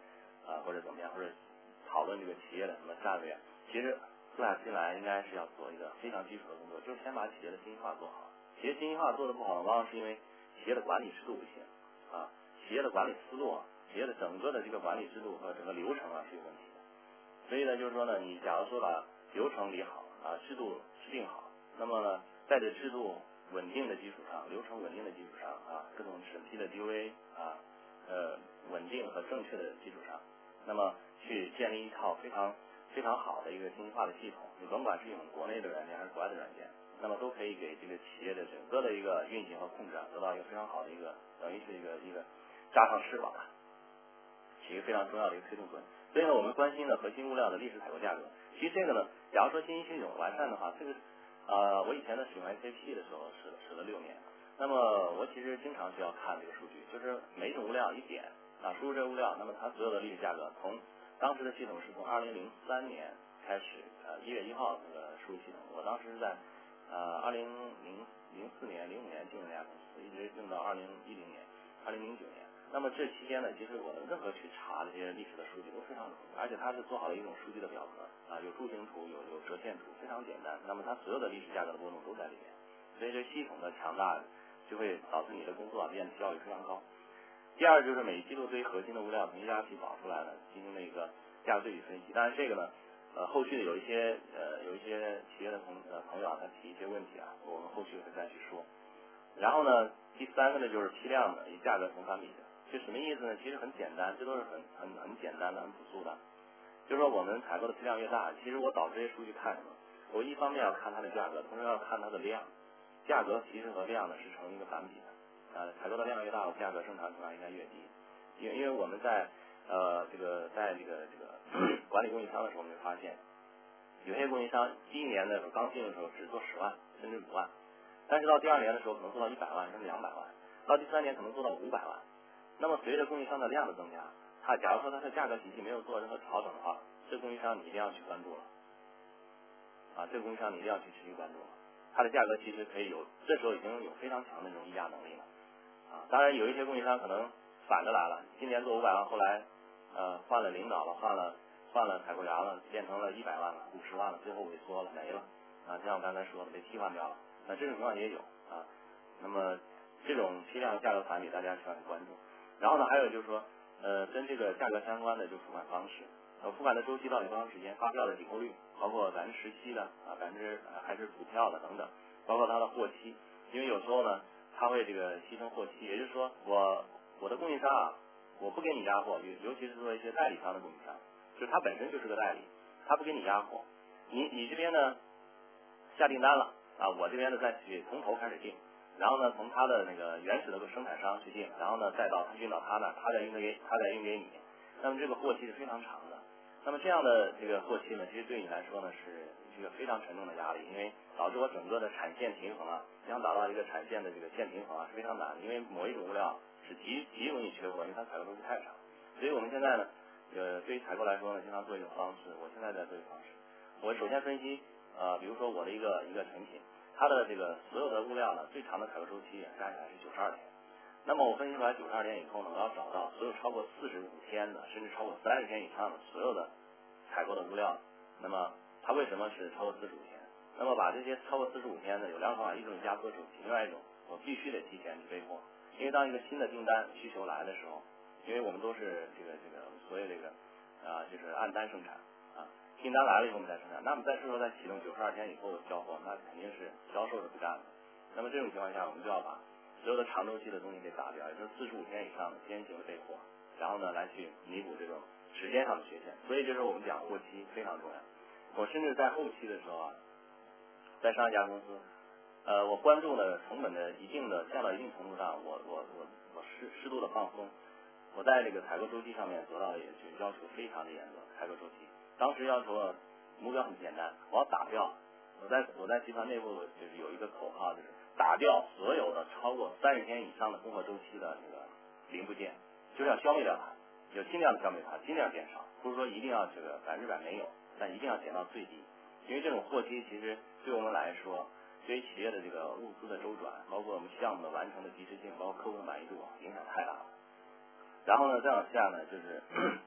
[SPEAKER 2] 啊或者怎么样，或者讨论这个企业的什么战略，其实坐下心来应该是要做一个非常基础的工作，就是先把企业的信息化做好。企业信息化做得不好，往往是因为企业的管理制度不行啊，企业的管理思路啊，企业的整个的这个管理制度和整个流程啊是有问题的。所以呢，就是说呢，你假如说把流程理好啊，制度制定好，那么呢，在这制度稳定的基础上，流程稳定的基础上啊，各种审批的 D O A 啊，呃，稳定和正确的基础上，那么去建立一套非常非常好的一个信息化的系统，你甭管是用国内的软件还是国外的软件，那么都可以给这个企业的整个的一个运行和控制啊，得到一个非常好的一个等于是一个一个扎上翅膀吧，起一个非常重要的一个推动作用。所以呢，我们关心的核心物料的历史采购价格，其实这个呢，假如说信息系统完善的话，这个呃，我以前呢使用 S A P 的时候使使了六年，那么我其实经常需要看这个数据，就是每一种物料一点啊，输入这个物料，那么它所有的历史价格，从当时的系统是从二零零三年开始，呃，一月一号这个输入系统，我当时是在呃二零零零四年、零五年进入那家公司，一直用到二零一零年、二零零九年。那么这期间呢，其实我任何去查这些历史的数据都非常容易，而且它是做好了一种数据的表格啊，有柱形图，有有折线图，非常简单。那么它所有的历史价格的波动都在里面，所以这系统的强大就会导致你的工作啊变得效率非常高。第二就是每季度对于核心的物料从一家企保出来呢，进行了一个价格对比分析。当然这个呢，呃，后续的有一些呃有一些企业的朋呃朋友啊，他提一些问题啊，我们后续会再去说。然后呢，第三个呢就是批量的以价格同返比的。这什么意思呢？其实很简单，这都是很很很简单的、很朴素的。就是说我们采购的批量越大，其实我导这些数据看什么？我一方面要看它的价格，同时要看它的量。价格其实和量呢是成一个反比的。呃，采购的量越大，价格正常情况应该越低。因为因为我们在呃这个在这个这个管理供应商的时候，我们会发现，有些供应商第一年的时候刚进的时候只做十万甚至五万，但是到第二年的时候可能做到一百万甚至两百万，到第三年可能做到五百万。那么随着供应商的量的增加，它假如说它的价格体系没有做任何调整的话，这个供应商你一定要去关注了，啊，这个供应商你一定要去持续关注了，它的价格其实可以有，这时候已经有非常强的这种议价能力了，啊，当然有一些供应商可能反着来了，今年做五百万，后来呃换了领导了，换了换了采购员了，变成了一百万了、五十万了，最后萎缩了没了，啊，就像我刚才说的被替换掉了，那这种情况也有啊，那么这种批量价格反比大家需要去关注。然后呢，还有就是说，呃，跟这个价格相关的就是付款方式，呃，付款的周期到底多长时间，发票的抵扣率，包括百分之十七的啊，百分之还是股票的等等，包括它的货期，因为有时候呢，它会这个牺牲货期，也就是说，我我的供应商啊，我不给你压货，尤尤其是说一些代理商的供应商，就是他本身就是个代理，他不给你压货，你你这边呢下订单了啊，我这边呢再去从头开始订。然后呢，从他的那个原始的生产商去定，然后呢，再到运到他那儿，他再运给他再运给你。那么这个货期是非常长的。那么这样的这个货期呢，其实对你来说呢是一个非常沉重的压力，因为导致我整个的产线平衡啊，想达到一个产线的这个线平衡啊是非常难的，因为某一种物料是极极容易缺货，因为它采购周期太长。所以我们现在呢，呃，对于采购来说呢，经常做一种方式，我现在在做一个方式，我首先分析呃，比如说我的一个一个成品。它的这个所有的物料呢，最长的采购周期加起来是九十二天。那么我分析出来九十二天以后呢，我要找到所有超过四十五天的，甚至超过三十天以上的所有的采购的物料。那么它为什么是超过四十五天？那么把这些超过四十五天的有两种方法，一种压缩周期，另外一种我必须得提前去备货。因为当一个新的订单需求来的时候，因为我们都是这个这个所谓这个啊、呃，就是按单生产。订单来了以后我们再生产，那么在这时候再启动九十二天以后的交货，那肯定是销售是不干的。那么这种情况下，我们就要把所有的长周期的东西给打掉，也就是四十五天以上的先行的备货，然后呢来去弥补这种时间上的缺陷。所以就是我们讲货期非常重要。我甚至在后期的时候啊，在上一家公司，呃，我关注了成本的一定的降到一定程度上，我我我我适适度的放松。我在这个采购周期上面得到的也就要求非常的严格，采购周期。当时要求目标很简单，我要打掉。我在我在集团内部就是有一个口号，就是打掉所有的超过三十天以上的供货周期的这个零部件，就是要消灭掉它，就尽量的消灭它，尽量减少，不是说一定要这个百分之百没有，但一定要减到最低。因为这种货期其实对我们来说，对于企业的这个物资的周转，包括我们项目的完成的及时性，包括客户满意度影响太大了。然后呢，再往下呢，就是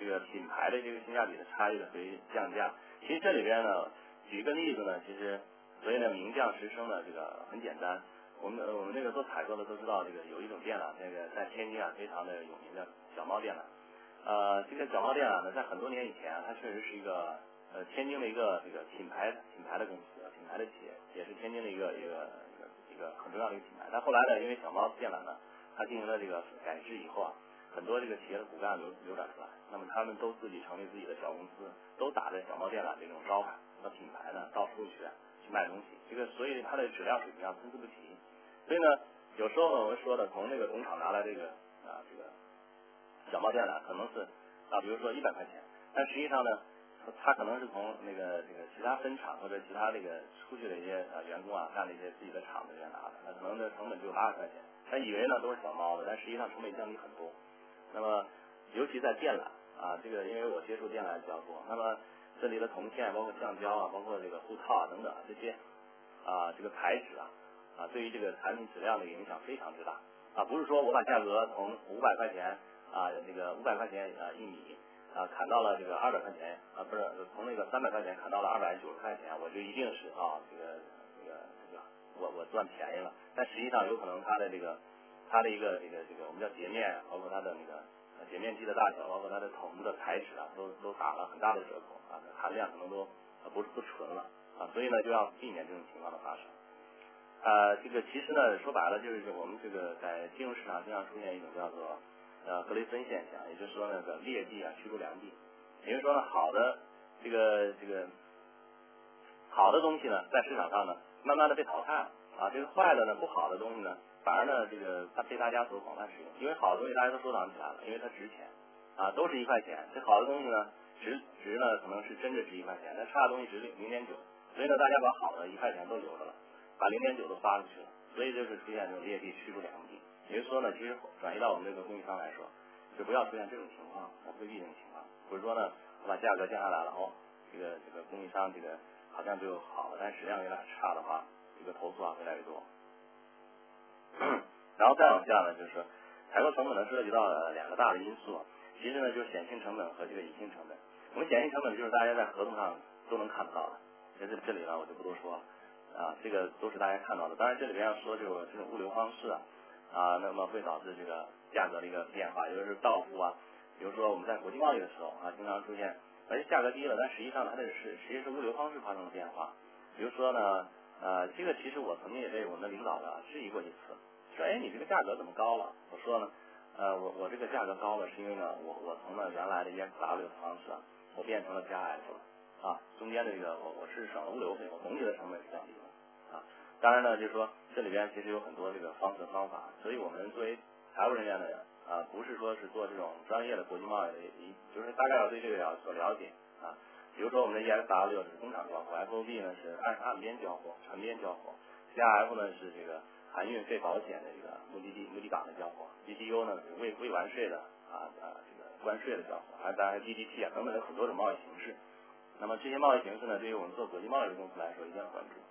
[SPEAKER 2] 这个品牌的这个性价比的差异的会降价。其实这里边呢，举一个例子呢，其实所以呢名将实声呢这个很简单。我们我们这个做采购的都知道，这个有一种电缆，这个在天津啊非常的有名的小猫电缆。呃，这个小猫电缆呢，在很多年以前，它确实是一个呃天津的一个这个品牌品牌的公司，品牌的企业，也是天津的一个一个一个一个很重要的一个品牌。但后来呢，因为小猫电缆呢，它进行了这个改制以后啊，很多这个企业的骨干流流转出来，那么他们都自己成立自己的小公司，都打着小猫电缆这种招牌和品牌呢，到处去去卖东西。这个所以它的质量水平上参差不齐。所以呢，有时候呢，我们说的从那个工厂拿来这个啊这个小猫电缆可能是啊，比如说一百块钱，但实际上呢，它可能是从那个这个其他分厂或者其他这个出去的一些呃员工啊干的一些自己的厂子里面拿的，那可能的成本只有八十块钱，他以为呢都是小猫的，但实际上成本降低很多。那么尤其在电缆啊，这个因为我接触电缆比较多，那么这里的铜线包括橡胶啊，包括这个护套啊等等这些啊这个材质啊啊对于这个产品质量的影响非常之大啊，不是说我把价格从五百块钱啊这个五百块钱啊一米啊砍到了这个二百块钱啊不是从那个三百块钱砍到了二百九十块钱，我就一定是啊这个这个这个我我赚便宜了，但实际上有可能它的这个它的一个这个这个我们叫截面，包括它的那个截面积的大小，包括它的筒子的材质啊，都都打了很大的折扣啊，含量可能都不是不纯了啊，所以呢就要避免这种情况的发生。呃，这个其实呢说白了就是我们这个在金融市场经常出现一种叫做呃格雷森现象，也就是说那个劣币啊驱逐良币，也就是说呢好的这个这个好的东西呢在市场上呢慢慢的被淘汰了啊，这个坏的呢不好的东西呢反而呢这个它被大家所广泛使用，因为好的东西大家都收藏起来了，因为它值钱啊，都是一块钱，这好的东西呢值值呢可能是真的值一块钱，但差的东西值零点九，所以呢大家把好的一块钱都留着了，把零点九都发出去了，所以就是出现这种劣币驱逐良币。也就是说呢，其实转移到我们这个供应商来说，就不要出现这种情况，规避这种情况。不是说呢，我把价格降下来了，哦，这个这个供应商这个好像就好了，但实际上越来越差的话，这个投诉啊越来越多。然后再往下呢，就是采购成本呢涉及到了两个大的因素，其实呢就是显性成本和这个隐性成本。我们显性成本就是大家在合同上都能看得到的，在这这里呢我就不多说了啊，这个都是大家看到的。当然这里边要说这种这种物流方式啊，啊，那么会导致这个价格的一个变化，也就是到付啊。比如说我们在国际贸易的时候啊，经常出现，而且价格低了，但实际上它这是实际是物流方式发生了变化。比如说呢，呃，这个其实我曾经也被我们的领导呢质疑过一次，说，哎，你这个价格怎么高了？我说呢，呃，我我这个价格高了，是因为呢，我我从呢原来的 E X W 的方式啊，我变成了加 F 了啊，中间的这个我我是省了物流费，我总体的成本是降低了啊。当然呢，就是说这里边其实有很多这个方式方法，所以我们作为财务人员呢，啊，不是说是做这种专业的国际贸易的，就是大概要对这个要所了解啊。比如说我们的 E X W 是工厂交货 ，F O B 呢是岸岸边交货、船边交货 ，C R F 呢是这个含运费保险的这个目的地目的港的交货 ，D D U 呢是未未完税的啊啊这个关税的交货，还当然 D D P 啊等等有很多种贸易形式。那么这些贸易形式呢，对于我们做国际贸易的公司来说一定要关注。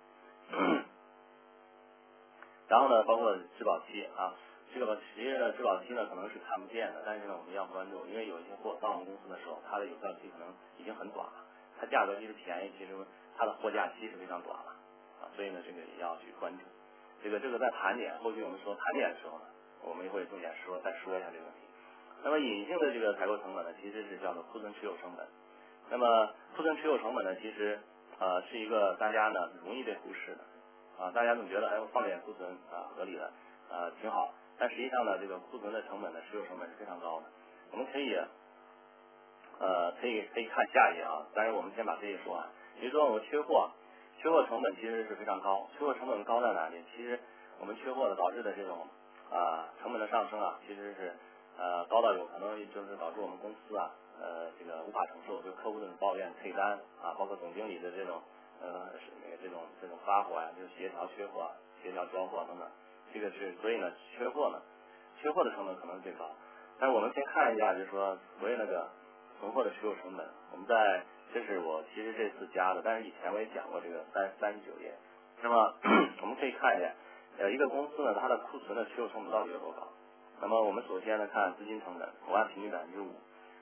[SPEAKER 2] 然后呢，包括质保期啊，这个其实呢，质保期呢可能是看不见的，但是呢我们要关注，因为有一些货到我们公司的时候，它的有效期可能已经很短了，它价格即使便宜，其实它的货架期是非常短了啊，所以呢这个也要去关注。这个这个在盘点，后续我们说盘点的时候呢，我们也会重点说再说一下这个问题。那么隐性的这个采购成本呢，其实是叫做库存持有成本。那么库存持有成本呢，其实呃是一个大家呢容易被忽视的。啊，大家总觉得哎，我放点库存啊，合理的啊，挺好。但实际上呢，这个库存的成本呢，持有成本是非常高的。我们可以呃，可以可以看下一页啊。但是我们先把这些说完。比如说我们缺货，缺货成本其实是非常高。缺货成本高在哪里？其实我们缺货的导致的这种啊成本的上升啊，其实是呃高到有可能就是导致我们公司啊呃这个无法承受，就客户的抱怨、退单啊，包括总经理的这种。呃，是那个这种这种发货呀、啊，就是协调缺货、协调交货等等，这个是所以呢，缺货呢，缺货的成本可能最高。但是我们先看一下，就是说所谓那个存货的持有成本，我们在这是我其实这次加的，但是以前我也讲过这个三三十九页。那么我们可以看一下，呃，一个公司呢，它的库存的持有成本到底有多高？那么我们首先呢看资金成本，我按平均百分之五。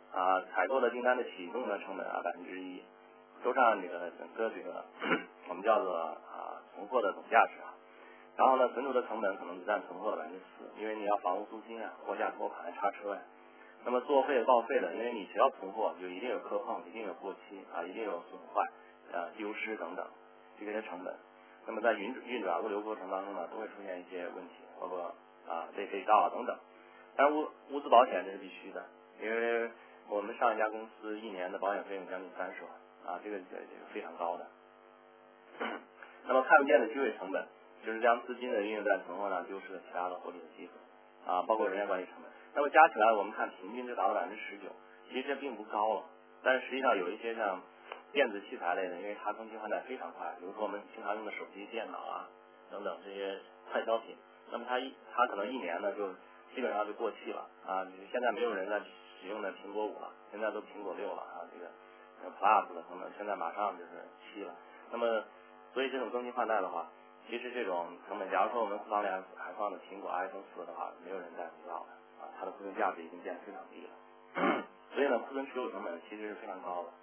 [SPEAKER 2] 啊，采购的订单的启动的成本啊百分之一，都占这个整个这个我们叫做啊存货的总价值啊。然后呢，存储的成本可能只占存货的百分之四，因为你要房屋租金啊、货架托盘、叉车呀。那么作废报废的，因为你只要存货，就一定有磕碰，一定有过期啊，一定有损坏、呃丢失等等这些成本。那么在运运转物流过程当中呢，都会出现一些问题，包括啊被被盗啊等等。当然物物资保险这是必须的，因为我们上一家公司一年的保险费用将近三十万啊，这个这个非常高的。那么看不见的机会成本，就是将资金的运用在存货上丢失了其他的获利的机会啊，包括人员管理成本。那么加起来我们看平均就达到百分之十九，其实这并不高了，但是实际上有一些像电子器材类的，因为它更新换代非常快，比如说我们经常用的手机、电脑啊等等这些快消品，那么它一它可能一年呢就基本上就过期了啊，现在没有人在使用的苹果五了，现在都苹果六了啊，这个 Plus 的等等，现在马上就是七了。那么所以这种更新换代的话，其实这种成本，假如说我们库房里还放的苹果 iPhone 四的话，没有人在乎到的啊，它的库存价值已经变得非常低了。所以呢，库存持有成本其实是非常高的。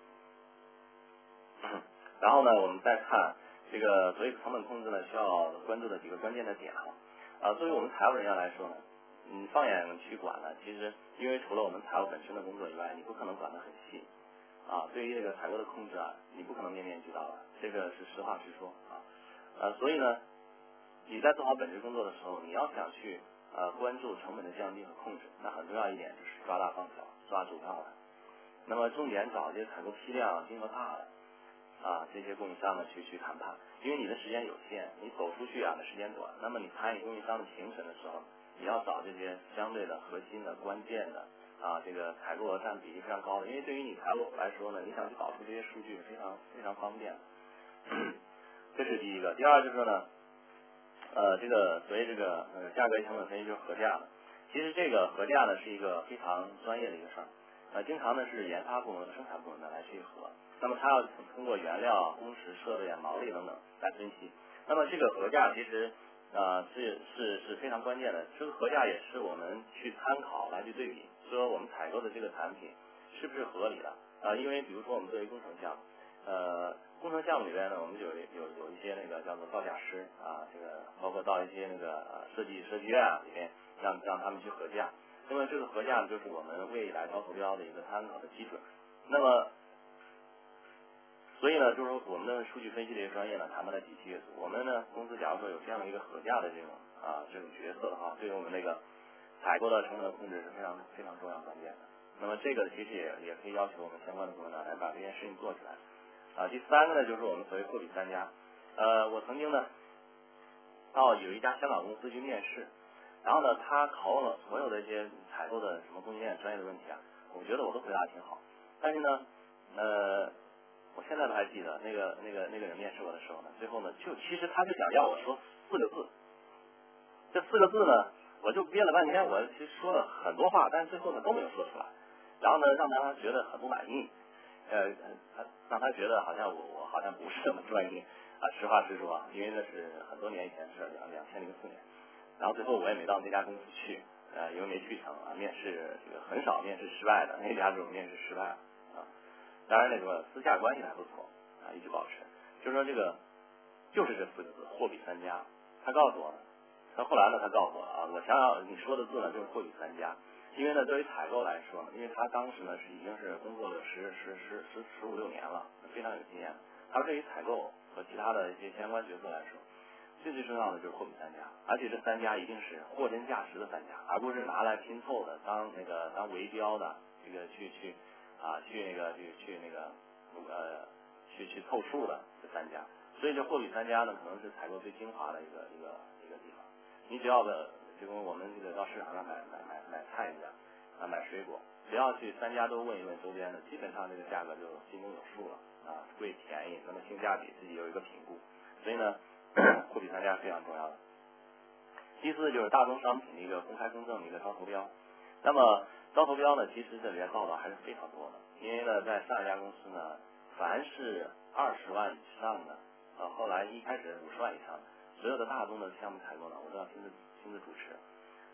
[SPEAKER 2] 然后呢，我们再看这个，所以成本控制呢需要关注的几个关键的点哈。啊，作为我们财务人员来说呢，你放眼去管呢，其实因为除了我们财务本身的工作以外，你不可能管得很细啊。对于这个采购的控制啊，你不可能面面俱到的，这个是实话实说啊。呃，所以呢，你在做好本职工作的时候，你要想去呃关注成本的降低和控制，那很重要一点就是抓大放小，抓主要的。那么重点找这些采购批量、金额大的啊这些供应商呢去去谈判，因为你的时间有限，你走出去啊的时间短，那么你参与供应商的评审的时候，你要找这些相对的核心的、关键的啊这个采购额占比例非常高的，因为对于你财务来说呢，你想去导出这些数据是非常非常方便的。这是第一个。第二就是说呢，呃，这个所谓这个呃价格成本分析就是核价的。其实这个核价呢是一个非常专业的一个事儿，呃，经常呢是研发部门和生产部门呢来去核。那么它要通过原料、工时、设备、毛利等等来分析。那么这个核价其实呃是是是非常关键的。这个核价也是我们去参考来去对比，说我们采购的这个产品是不是合理的啊、呃？因为比如说我们作为工程项目。呃，工程项目里边呢，我们有有有一些那个叫做造价师啊，这个包括到一些那个设计设计院啊里面，让让他们去核价。那么这个核价呢，就是我们未来招投标的一个参考的基准。那么，所以呢，就是说我们的数据分析这些专业呢，谈判了几期月组。我们呢，公司假如说有这样的一个核价的这种啊这种角色的话，对于我们那个采购的成本控制是非常非常重要关键的。那么这个其实也也可以要求我们相关的部门呢来把这件事情做起来。啊，第三个呢，就是我们所谓货比三家。呃，我曾经呢到有一家香港公司去面试，然后呢，他拷问了所有的一些采购的什么供应链专业的问题啊，我觉得我都回答挺好。但是呢，呃，我现在都还记得那个那个那个人面试我的时候呢，最后呢，就其实他就想要我说四个字，这四个字呢，我就憋了半天，我其实说了很多话，但是最后呢都没有说出来，然后呢，让他觉得很不满意。呃，他让他觉得好像我我好像不是这么专业啊，实话实说啊，因为那是很多年以前，是两两千零四年，然后最后我也没到那家公司去，呃，因为没去成啊，面试这个很少面试失败的，那家这种面试失败了啊，当然那个私下关系还不错啊，一直保持，就是说这个就是这四个字，货比三家，他告诉我呢，他后来呢，他告诉我啊，我想想你说的字呢，就是货比三家。因为呢，对于采购来说，因为他当时呢是已经是工作了十十十十十五六年了，非常有经验。他对于采购和其他的一些相关角色来说，最最重要的就是货比三家，而且这三家一定是货真价实的三家，而不是拿来拼凑的，当那个当围标的这个去去啊去那个去去那个呃去去凑数的这三家。所以这货比三家呢，可能是采购最精华的一个一个一个地方。你只要的。就跟我们这个到市场上买买买买菜一样啊，买水果，只要去三家都问一问周边的，基本上这个价格就心中有数了啊，贵便宜，那么性价比自己有一个评估，所以呢，货比三家非常重要的。第四就是大宗商品的一个公开公正的一个招投标，那么招投标呢，其实这里面报道还是非常多的，因为呢，在上一家公司呢，凡是二十万以上的，啊，后来一开始五十万以上的，所有的大宗的项目采购呢，我都要亲自亲自主持。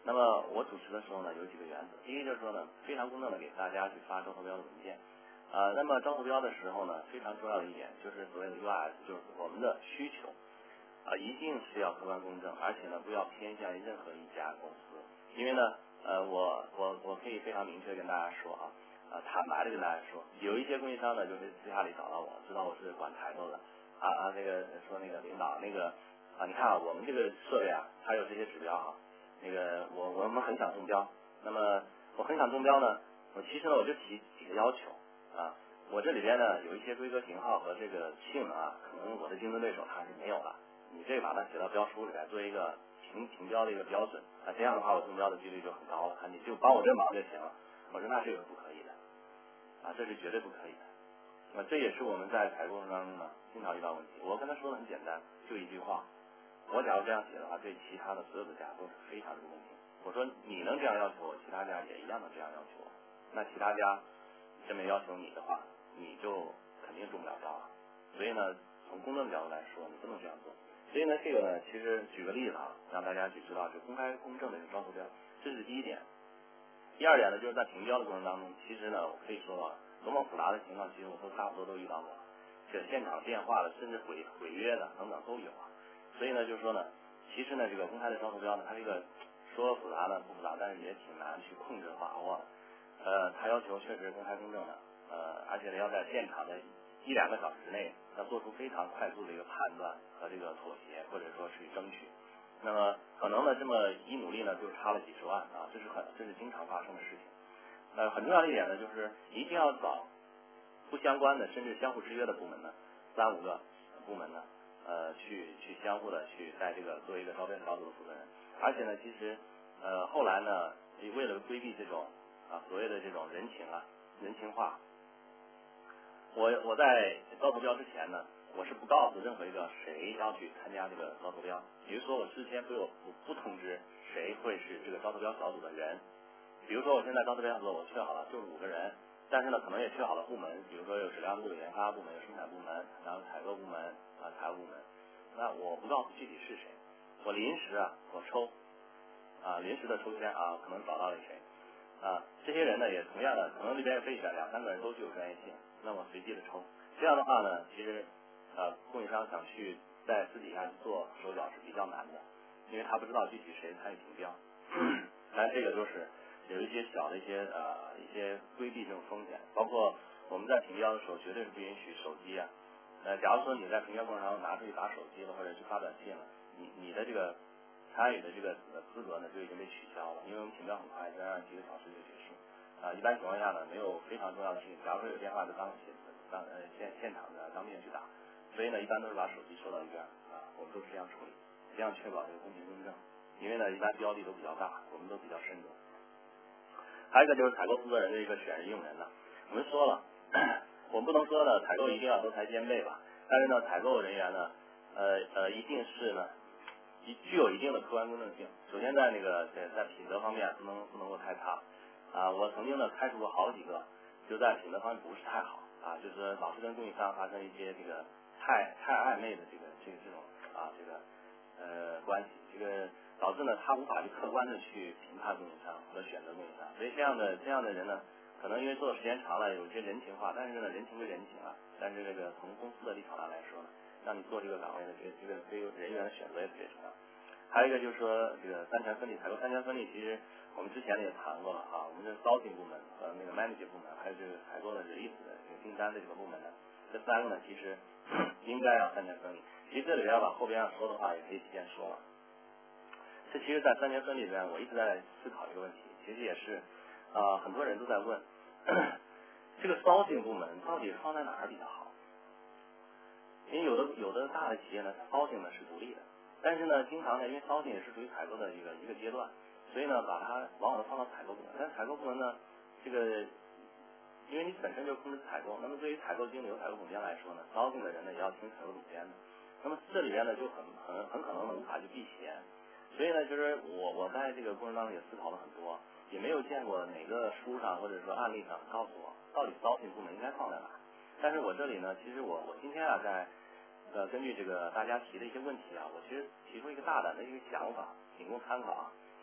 [SPEAKER 2] 那么我主持的时候呢，有几个原则，第一就是说呢，非常公正的给大家去发招投标的文件。啊、呃，那么招投标的时候呢，非常重要的一点就是所谓的 U I S， 就是我们的需求啊、呃，一定是要客观公正，而且呢不要偏向于任何一家公司，因为呢，呃，我我我可以非常明确跟大家说啊，啊、呃，坦白的跟大家说，有一些供应商呢就是私下里找到我，知道我是管采购的，啊啊，那个说那个领导那个啊，你看啊，我们这个设备啊，它有这些指标哈、啊，那个我我们很想中标，那么我很想中标呢，我其实呢我就提几个要求。啊，我这里边呢有一些规格型号和这个性能啊，可能我的竞争对手他是没有的。你这个把它写到标书里来，做一个评评标的一个标准啊，这样的话我中标的几率就很高了啊，你就帮我这忙就行了。我说那这个不可以的，啊，这是绝对不可以的。啊，这也是我们在采购过程当中呢经常遇到问题。我跟他说的很简单，就一句话，我假如这样写的话，对其他的所有的家都是非常的不公平。我说你能这样要求我，其他家也一样能这样要求我，那其他家这么要求你的话，你就肯定中不了标了。所以呢，从公正角度来说，你不能这样做。所以呢，这个呢，其实举个例子啊，让大家去知道，就公开公正的招投标，这是第一点。第二点呢，就是在评标的过程当中，其实呢，我可以说啊，多么复杂的情况，其实我都差不多都遇到过，这现场电话的，甚至毁毁约的等等都有啊。所以呢，就是说呢，其实呢，这个公开的招投标呢，它这个说复杂呢不复杂，但是也挺难去控制把握的。呃，他要求确实公开公正的，呃，而且呢要在现场的一两个小时之内，要做出非常快速的一个判断和这个妥协，或者说是争取。那么可能呢这么一努力呢，就差了几十万啊，这是很这是经常发生的事情。呃，很重要的一点呢，就是一定要找不相关的，甚至相互制约的部门呢，三五个部门呢，呃，去去相互的去在这个做一个招标小组的负责人。而且呢，其实呃后来呢，为了规避这种啊，所谓的这种人情啊，人情化。我我在招投标之前呢，我是不告诉任何一个谁要去参加这个招投标。比如说我事先不有不通知谁会是这个招投标小组的人。比如说我现在招投标小组我确好了就是五个人，但是呢可能也确好了部门，比如说有质量部、有研发部门、有生产部门，然后采购部门啊、财务部门。那我不告诉具体是谁，我临时啊我抽啊临时的抽签啊，可能找到了谁。啊，这些人呢也同样的，可能里边也备选两三个人都具有专业性，那么随机的抽，这样的话呢，其实呃供应商想去在私底下去做手脚是比较难的，因为他不知道具体谁参与评标，但这个就是有一些小的一些呃一些规避这种风险，包括我们在评标的时候绝对是不允许手机啊，呃假如说你在评标过程中拿出去打手机了或者去发短信了，你你的这个参与的这个资格呢就已经被取消了，因为我们评标很快，只要让几个小时就结束。啊，一般情况下呢，没有非常重要的事情，假如说有电话就当当呃现现场的当面去打，所以呢，一般都是把手机收到一边啊，我们都是这样处理，这样确保这个公平公正。因为呢，一般标的都比较大，我们都比较慎重。还有一个就是采购负责人的一个选人用人了，我们说了，我们不能说呢，采购一定要多才兼备吧，但是呢，采购人员呢，呃呃，一定是呢。一具有一定的客观公正性。首先在那个在在品德方面不能不能够太差啊。我曾经呢开除过好几个，就在品德方面不是太好啊，就是老是跟供应商发生一些这个太太暧昧的这个这个这种啊这个呃关系，这个导致呢他无法去客观的去评判供应商和选择供应商。所以这样的这样的人呢，可能因为做的时间长了，有一些人情化，但是呢人情归人情啊，但是这个从公司的立场上来说呢。让你做这个岗位的这个这个对于人员的选择也特别重要。还有一个就是说这个三权分立，采购三权分立，其实我们之前也谈过了啊。我们这 sourcing 部门和那个 manage 部门，还有这个采购的 release 的这个订单的这个部门呢，这三个呢其实应该要三权分立。其实这里边把后边要说的话也可以提前说了。这其实，在三权分立里边，我一直在思考一个问题，其实也是啊、呃，很多人都在问，这个 sourcing 部门到底放在哪儿比较好？因为有的有的大的企业呢，它 sourcing 呢是独立的，但是呢，经常呢，因为 sourcing 也是属于采购的一个一个阶段，所以呢，把它往往都放到采购部门。但是采购部门呢，这个因为你本身就控制采购，那么对于采购经理和采购总监来说呢 ，sourcing 的人呢也要听采购总监的，那么这里边呢就很很很可能呢无法去避嫌，所以呢，就是我我在这个过程当中也思考了很多，也没有见过哪个书上或者说案例上告诉我到底 sourcing 部门应该放在哪。但是我这里呢，其实我我今天啊在。呃，根据这个大家提的一些问题啊，我其实提出一个大胆的一个想法，仅供参考啊。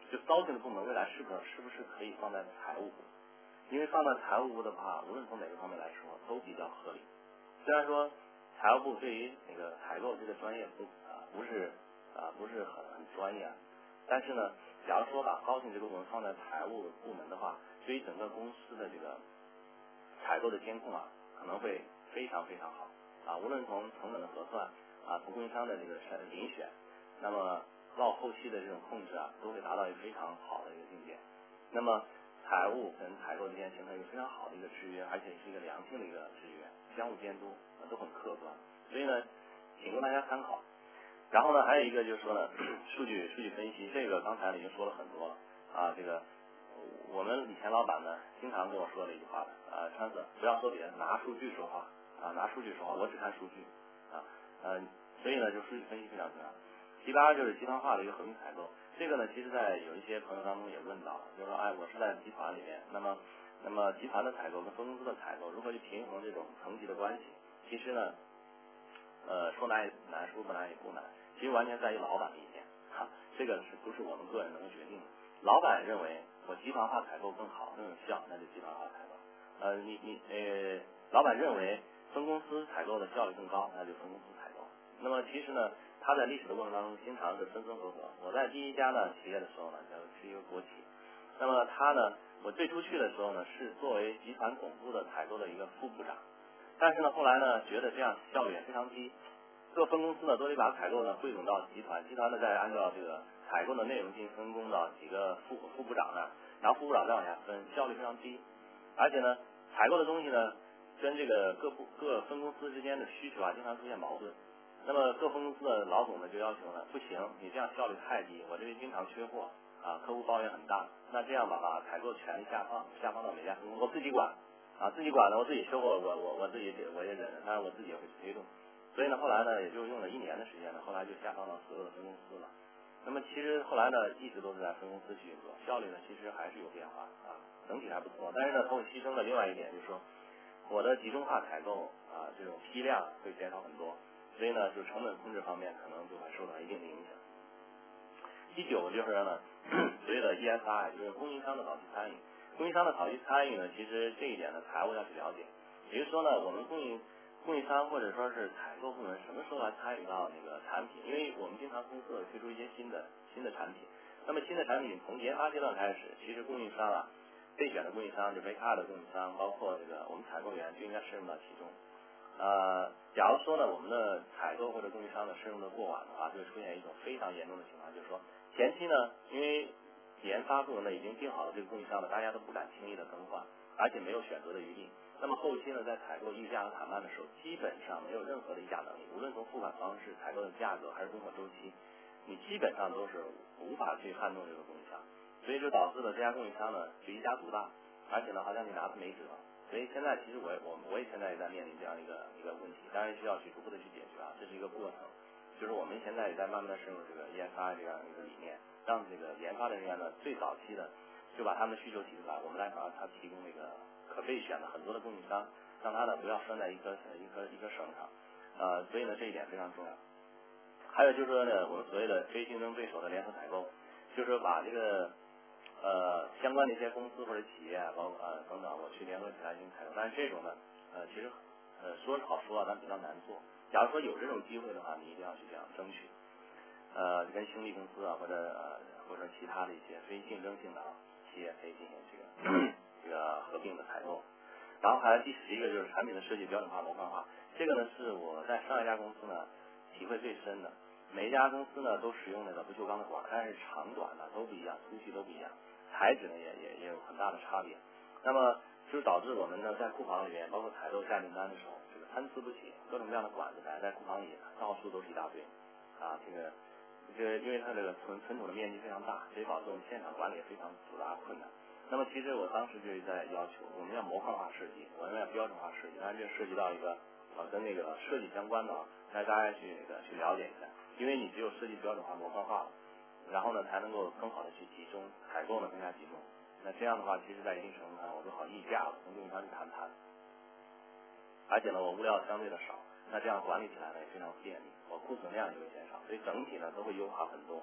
[SPEAKER 2] 就 sourcing 的部门未来是不是是不是可以放在财务部？因为放在财务部的话，无论从哪个方面来说都比较合理。虽然说财务部对于那个采购这个专业不啊不是啊不是很很专业，但是呢，假如说把 sourcing 这个部门放在财务部门的话，对于整个公司的这个采购的监控啊，可能会非常非常好啊。无论从成本的核算啊，从供应商的这个遴选，那么到后期的这种控制啊，都会达到一个非常好的一个境界。那么财务跟采购之间形成一个非常好的一个制约，而且是一个良性的一个制约，相互监督啊都很客观。所以呢，仅供大家参考。然后呢，还有一个就是说呢，数据数据分析，这个刚才已经说了很多了啊。这个我们以前老板呢，经常跟我说的一句话的啊，川子不要说别的，拿数据说话啊，拿数据说话，我只看数据啊，呃，所以呢，就数据分析非常重要。第八就是集团化的一个合并采购，这个呢，其实在有一些朋友当中也问到了，就是说，哎，我是在集团里面，那么那么集团的采购跟分公司的采购如何去平衡这种层级的关系？其实呢，呃，说难也难，说不难也不难，其实完全在于老板的意见，哈，这个是不是我们个人能够决定的？老板认为我集团化采购更好更有效，那就集团化采购。呃，你你呃，老板认为分公司采购的效率更高，那就分公司采购。那么其实呢，他在历史的过程当中，经常是分分合合。我在第一家呢企业的时候呢，是一个国企，那么他呢，我最初去的时候呢，是作为集团总部的采购的一个副部长，但是呢，后来呢，觉得这样效率也非常低，各分公司呢都得把采购呢汇总到集团，集团呢再按照这个采购的内容进行分工到几个副副部长那儿，然后副部长再往下分，效率非常低，而且呢，采购的东西呢，跟这个各部各分公司之间的需求啊，经常出现矛盾。那么各分公司的老总呢就要求呢，不行，你这样效率太低，我这边经常缺货啊，客户抱怨很大，那这样吧，把采购权力下放，下放到每家分公司，我自己管啊，自己管呢，我自己缺货，我我我自己我也忍，当然我自己也会推动。所以呢，后来呢，也就用了一年的时间呢，后来就下放到所有的分公司了。那么其实后来呢，一直都是在分公司去运作，效率呢其实还是有变化啊，整体还不错。但是呢，它会牺牲了另外一点，就是说我的集中化采购啊，这种批量会减少很多。所以呢，就成本控制方面可能就会受到一定的影响。第九就是呢，所谓的 E S I， 就是供应商的早期参与。供应商的早期参与呢，其实这一点呢，财务要去了解。比如说呢，我们供应供应商或者说是采购部门什么时候来参与到那个产品？因为我们经常公司会推出一些新的新的产品。那么新的产品从研发阶段开始，其实供应商啊，备选的供应商，就 backup 的供应商，包括这个我们采购员就应该深入到其中。呃，假如说呢，我们的采购或者供应商的深入的过晚的话，就会出现一种非常严重的情况，就是说前期呢，因为研发部门呢已经定好了这个供应商了，大家都不敢轻易的更换，而且没有选择的余地。那么后期呢，在采购议价和谈判的时候，基本上没有任何的议价能力，无论从付款方式、采购的价格还是供货周期，你基本上都是无法去撼动这个供应商，所以就导致了这家供应商呢就一家独大，而且呢好像你拿他没辙。所以现在其实我我我也现在也在面临这样一个一个问题，当然需要去逐步的去解决啊，这是一个过程。就是我们现在也在慢慢的深入这个 E S I 这样一个理念，让这个研发的人员呢最早期的就把他们的需求提出来，我们来给他提供那个可备选的很多的供应商，让他呢不要拴在一颗一颗一颗绳上，呃，所以呢这一点非常重要。还有就是说呢，我们所谓的非竞争对手的联合采购，就是说把这个。呃，相关的一些公司或者企业，包括呃等等，我去联合起来进行采购。但是这种呢，呃，其实呃说是好说啊，但比较难做。假如说有这种机会的话，你一定要去这样争取。呃，跟兄弟公司啊，或者呃或者其他的一些非竞争性的企业可以进行这个这个合并的采购。然后还有第十一个就是产品的设计标准化、模块化。这个呢是我在上一家公司呢体会最深的。每一家公司呢都使用那个不锈钢的管，但是长短呢都不一样，粗细都不一样，材质呢也也也有很大的差别。那么就导致我们呢在库房里面，包括采购下订单的时候，这个参差不齐，各种各样的管子摆在库房里，到处都是一大堆啊。这个这个因为它这个存存储的面积非常大，所以导致我们现场管理也非常复杂困难。那么其实我当时就是在要求我们要模块化设计，我们要标准化设计，当然这涉及到一个呃跟那个设计相关的啊，大家去那个去了解一下。因为你只有设计标准化、模块化了，然后呢才能够更好的去集中采购呢更加集中。那这样的话，其实在一定程度上我就好议价了，跟供应商去谈判。而且呢，我物料相对的少，那这样管理起来呢也非常便利，我库存量也会减少，所以整体呢都会优化很多。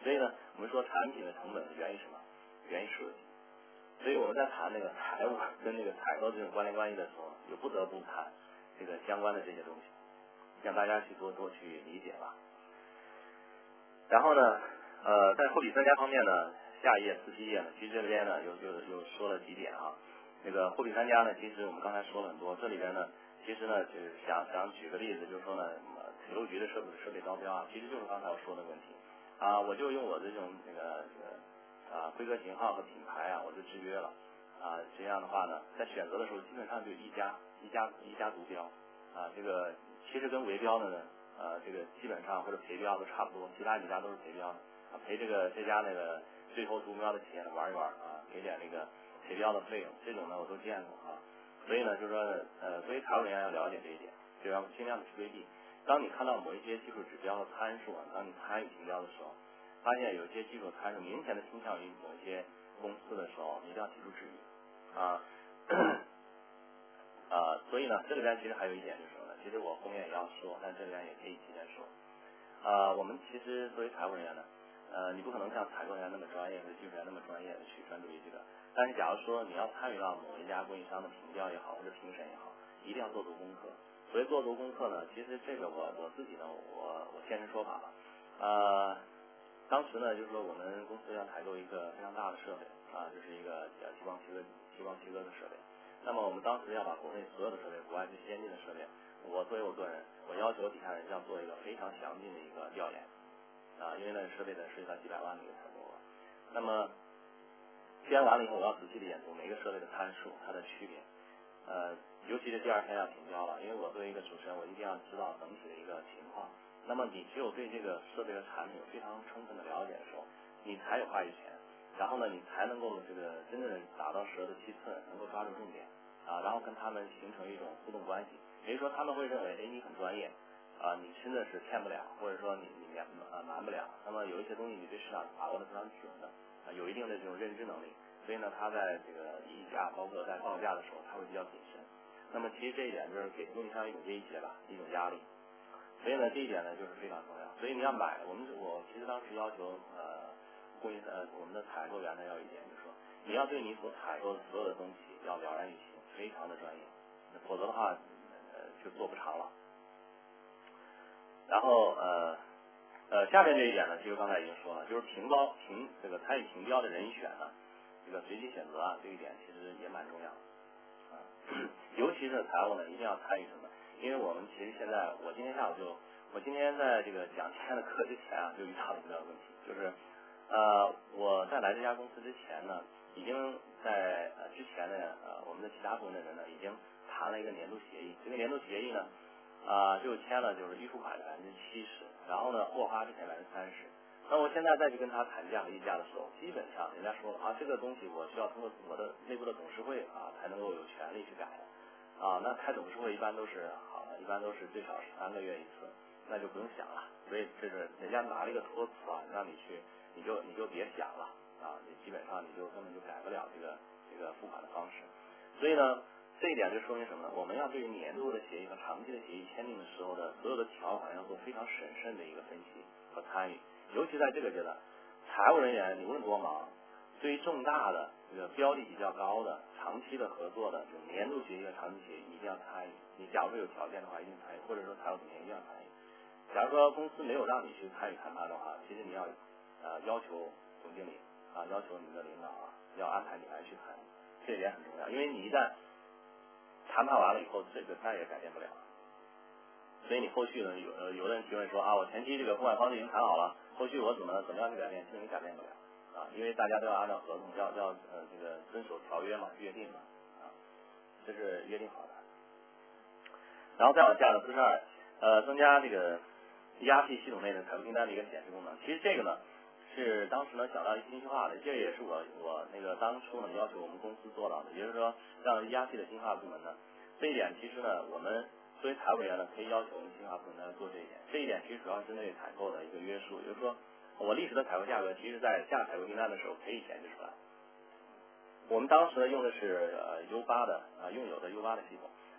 [SPEAKER 2] 所以呢，我们说产品的成本源于什么？源于设计。所以我们在谈那个财务跟那个采购这种关联关系的时候，就不得不谈这个相关的这些东西，让大家去多多去理解吧。然后呢，呃，在货比三家方面呢，下一页四七页呢，其实这边呢又又又说了几点啊。那个货比三家呢，其实我们刚才说了很多，这里边呢，其实呢就是想想举个例子，就是说呢，铁路局的设备设备招标啊，其实就是刚才我说的问题啊，我就用我这种那个这个啊规格型号和品牌啊，我就制约了啊，这样的话呢，在选择的时候基本上就一家一家一家独标啊，这个其实跟围标的呢。呃，这个基本上或者陪标都差不多，其他几家都是陪标的啊，陪这个这家那个最后独标的企业玩一玩啊，给点那个陪标的费用，这种呢我都见过啊。所以呢，就是说呃，作为财务人员要了解这一点，就要尽量的去规避。当你看到某一些技术指标和参数啊，当你参与评标的时候，发现有一些技术参数明显的倾向于某一些公司的时候，你一定要提出质疑啊。啊，所以呢，这里边其实还有一点就是说呢，其实我后面也要说，但这里边也可以提前说。啊，我们其实作为财务人员呢，呃，你不可能像采购人员那么专业，或者技术员那么专业的去专注于这个。但是假如说你要参与到某一家供应商的评标也好，或者评审也好，一定要做足功课。所以做足功课呢，其实这个我我自己呢，我我现身说法吧。呃，当时呢，就是说我们公司要采购一个非常大的设备啊，就是一个叫激光切割激光切割的设备。那么我们当时要把国内所有的设备，国外最先进的设备，我作为我个人，我要求底下人要做一个非常详尽的一个调研啊，因为那个设备呢涉及到几百万的一个采购额。那么编完了以后，我要仔细的研读每个设备的参数，它的区别。呃，尤其是第二天要评标了，因为我作为一个主持人，我一定要知道整体的一个情况。那么你只有对这个设备和产品有非常充分的了解的时候，你才有话语权。然后呢，你才能够这个真正打到蛇的七寸，能够抓住重点啊，然后跟他们形成一种互动关系。也就是说，他们会认为，哎，你很专业啊，你真的是骗不了，或者说你你瞒啊瞒不了。那么有一些东西你对市场把握的非常准的啊，有一定的这种认知能力，所以呢，他在这个议价包括在报价的时候，他会比较谨慎。那么其实这一点就是给供应商一种威胁吧，一种压力。所以呢，这一点呢就是非常重要。所以你要买，我们我其实当时要求呃。供应呃，我们的采购员呢要一点，就是说，你要对你所采购的所有的东西要了然于心，非常的专业，否则的话，呃，就做不长了。然后呃呃，下面这一点呢，其实刚才已经说了，就是评标评这个参与评标的人选呢，这个随机选择啊，这一点其实也蛮重要啊。尤其是财务呢，一定要参与什么？因为我们其实现在，我今天下午就，我今天在这个讲今天的课之前啊，就遇到了一个问题，就是。呃，我在来这家公司之前呢，已经在呃之前呢，呃我们的其他部门的人呢，已经谈了一个年度协议。这个年度协议呢，啊、呃、就签了就是预付款的百分之七十，然后呢货花之前百分之三十。那我现在再去跟他谈价和议价的时候，基本上人家说啊这个东西我需要通过我的内部的董事会啊才能够有权利去改啊。那开董事会一般都是好，一般都是最少是三个月一次，那就不用想了。所以这是人家拿了一个托词啊，让你去。你就你就别想了啊！你基本上你就根本就改不了这个这个付款的方式。所以呢，这一点就说明什么呢？我们要对于年度的协议和长期的协议签订的时候的所有的条款要做非常审慎的一个分析和参与。尤其在这个阶段，财务人员你无论多忙，对于重大的这个标的比较高的长期的合作的这种年度协议和长期协议，一定要参与。你假如说有条件的话，一定参与，或者说财务总监一定要参与。假如说公司没有让你去参与谈判的话，其实你要。呃，要求总经理啊，要求你的领导啊，要安排你来去谈，这一点很重要，因为你一旦谈判完了以后，这个再也改变不了。所以你后续呢，有呃有的人提问说啊，我前期这个付款方式已经谈好了，后续我怎么怎么样去改变？其实你改变不了啊，因为大家都要按照合同，要要呃这个遵守条约嘛，约定嘛啊，这是约定好的。然后再往下呢，四十二，呃，增加这个 E R P 系统内的采购订单的一个显示功能。其实这个呢。是当时呢想到一精细化的，这也是我我那个当初呢要求我们公司做到的，也就是说让 E R P 的精细化部门呢，这一点其实呢我们作为财务人员呢可以要求我们精细化部门来做这一点，这一点其实主要是针对采购的一个约束，也就是说我历史的采购价格其实在下采购订单的时候可以显示出来。我们当时呢用的是呃 U 八的啊、呃、用友的 U 八的系统，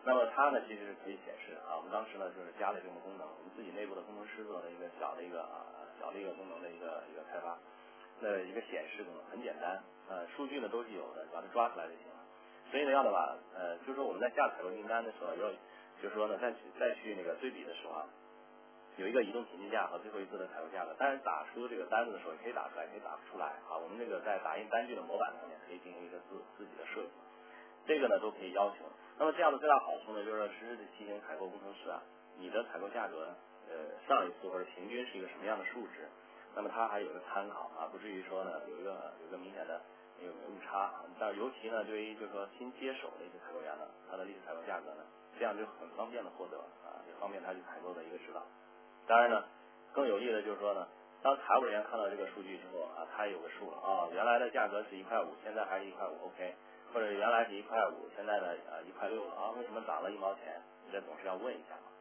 [SPEAKER 2] 那么它呢其实是可以显示啊，我们当时呢就是加了这种功能，我们自己内部的工程师做了一个小的一个啊小的一个功能的一个一个开发，那一个显示功能很简单，呃数据呢都是有的，把它抓出来就行了。所以呢要的吧，呃就是说我们在下采购订单的时候要，就是说呢再去再去那个对比的时候啊。有一个移动平均价和最后一次的采购价格，但是打出这个单子的时候也可以打出来，可以打不出来啊。我们这个在打印单据的模板上面可以进行一个自自己的设计，这个呢都可以要求。那么这样的最大好处呢，就是实时的提醒采购工程师啊，你的采购价格呃上一次或者平均是一个什么样的数值，那么它还有一个参考啊，不至于说呢有一个有一个明显的有误差。但是尤其呢对于就是说新接手的一些采购员呢，他的历史采购价格呢，这样就很方便的获得啊，也方便他去采购的一个指导。当然呢，更有利的就是说呢，当财务人员看到这个数据之后啊，他有个数了啊，原来的价格是一块五，现在还是一块五 ，OK， 或者原来是一块五，现在呢啊一块六了啊，为什么涨了一毛钱？这总是要问一下嘛。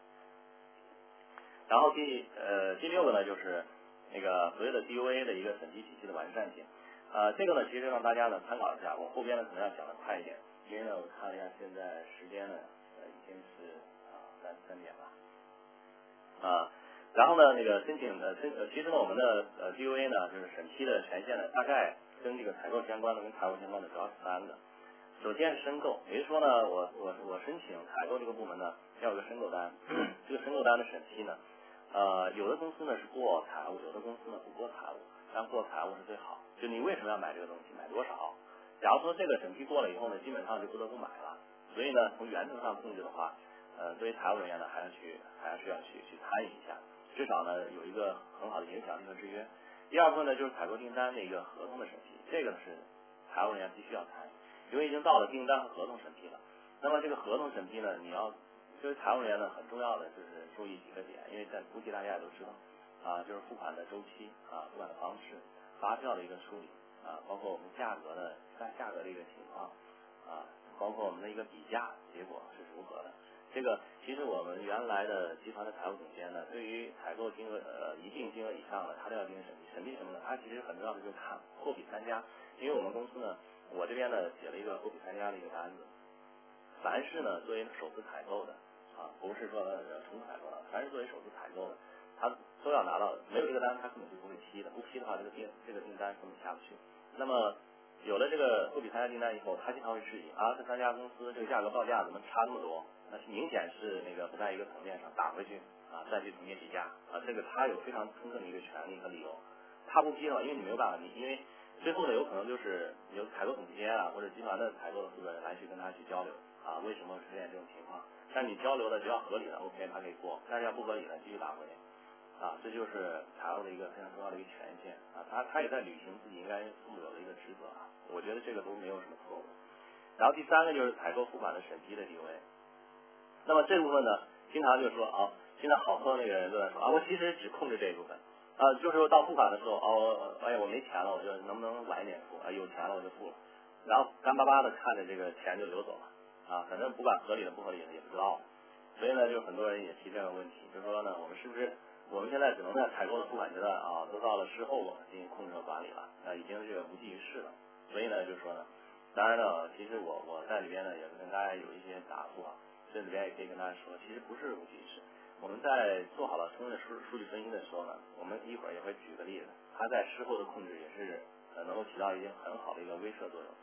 [SPEAKER 2] 然后第呃第六个呢，就是那个所谓的 D O A 的一个审计体系的完善性，呃这个呢其实让大家呢参考一下，我后边呢可能要讲的快一点，因为呢我看了一下现在时间呢呃已经是啊三三点了。啊，然后呢，那个申请的申，其实呢，我们的呃 D O A 呢，就是审批的权限呢，大概跟这个采购相关的、跟财务相关的主要是三个。首先是申购，也就是说呢，我我我申请采购这个部门呢，要有个申购单，这个申购单的审批呢，呃，有的公司呢是过财务，有的公司呢不过财务，但过财务是最好。就你为什么要买这个东西，买多少？假如说这个审批过了以后呢，基本上就不得不买了。所以呢，从源头上控制的话。呃，对于财务人员呢，还要去，还是要去去参与一下，至少呢有一个很好的影响力和制约。第二部分呢，就是采购订单的一个合同的审批，这个是财务人员必须要参与，因为已经到了订单和合同审批了。那么这个合同审批呢，你要作为财务人员呢，很重要的就是注意几个点，因为在估计大家也都知道啊，就是付款的周期啊，付款的方式，发票的一个处理啊，包括我们价格的价价格的一个情况啊，包括我们的一个比价结果是如何的。这个其实我们原来的集团的财务总监呢，对于采购金额呃一定金额以上的，他都要进行审批。审批什么呢？他其实很重要的就是看货比三家，因为我们公司呢，我这边呢写了一个货比三家的一个单子，凡是呢作为首次采购的啊，不是说呃重复采购的，凡是作为首次采购的，他都要拿到，没有这个单他根本就不会批的，不批的话这个订这个订单根本下不去。那么有了这个货比三家订单以后，他经常会质疑啊，这三家公司这个价格报价怎么差这么多？那是明显是那个不在一个层面上，打回去啊，再去层面比价啊，这个他有非常充分的一个权利和理由。他不批的话，因为你没有办法，你因为最后呢，有可能就是有采购总监啊或者集团的采购的负责人来去跟他去交流啊，为什么出现这种情况？但你交流的只要合理的 ，OK， 他可以过；但是要不合理的，继续打回去啊，这就是财务的一个非常重要的一个权限啊，他他也在履行自己应该负有的一个职责啊，我觉得这个都没有什么错误。然后第三个就是采购付款的审批的地位。那么这部分呢，经常就说啊，现在好多那个人都在说啊，我其实只控制这一部分啊，就是到付款的时候，哦，哎呀，我没钱了，我就能不能晚一点付啊？有钱了我就付了，然后干巴巴的看着这个钱就流走了啊，反正不管合理的不合理的也不知道，所以呢，就很多人也提这样的问题，就是说呢，我们是不是我们现在只能在采购的付款阶段啊，都到了事后我们进行控制和管理了，啊，已经这个无济于事了，所以呢，就说呢，当然呢，其实我我在里边呢也是跟大家有一些答复啊。这里边也可以跟大家说，其实不是无济于事。我们在做好了充分的数数据分析的时候呢，我们一会儿也会举个例子，它在事后的控制也是呃能够起到一定很好的一个威慑作用。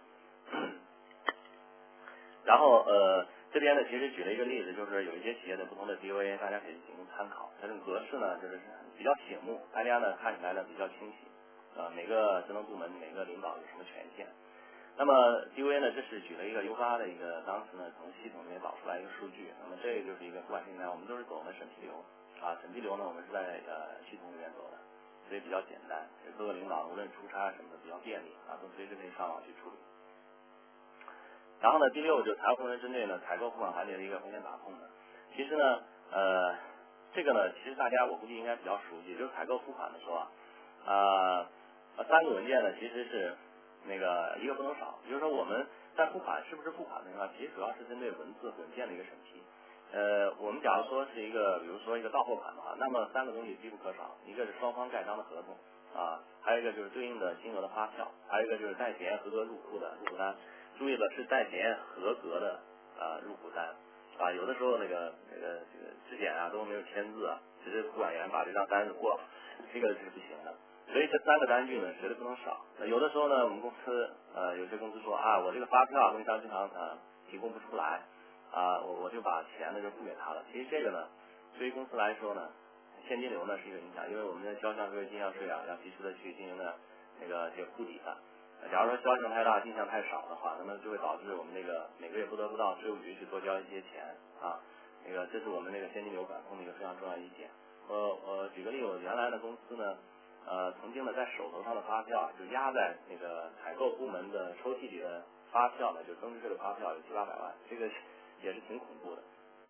[SPEAKER 2] 然后呃这边呢其实举了一个例子，就是有一些企业的不同的 D O A， 大家可以进行参考。它这个格式呢就是比较醒目，大家呢看起来呢比较清晰。呃每个职能部门每个领导有什么权限。那么 D O A 呢，这是举了一个 U 八的一个，当时呢从系统里面导出来一个数据，那么这个就是一个付款订单，我们都是走我们审批流啊，审批流呢我们是在呃系统里面走的，所以比较简单，各个领导无论出差什么的比较便利啊，都随时可以上网去处理。然后呢，第六就是财务工程针对呢采购付款环节的一个风险把控呢，其实呢呃这个呢其实大家我估计应该比较熟悉，就是采购付款的时候啊，呃三个文件呢其实是。那个一个不能少，也就是说我们在付款是不是付款的话，其实主要是针对文字文件的一个审批。呃，我们假如说是一个，比如说一个到货款的话，那么三个东西必不可少，一个是双方盖章的合同啊，还有一个就是对应的金额的发票，还有一个就是带检验合格入库的入库单。注意了，是带检验合格的呃入库单啊，有的时候那个那个这个质检啊都没有签字啊，只是副管员把这张单子过了，这个是不行的。所以这三个单据呢，绝对不能少。那有的时候呢，我们公司呃有些公司说啊，我这个发票供应商经常呃提供不出来啊，我我就把钱呢就付给他了。其实这个呢，对于公司来说呢，现金流呢是一个影响，因为我们的销项税、进项税啊，要及时的去进行的那个这个铺底的。假如说销项太大，进项太少的话，那么就会导致我们那个每个月不得不到税务局去多交一些钱啊。那个这是我们那个现金流管控的一个非常重要一点。我我举个例，我原来的公司呢，呃，曾经呢在手头上的发票就压在那个采购部门的抽屉里的发票呢，就增值税的发票有七八百万，这个也是挺恐怖的。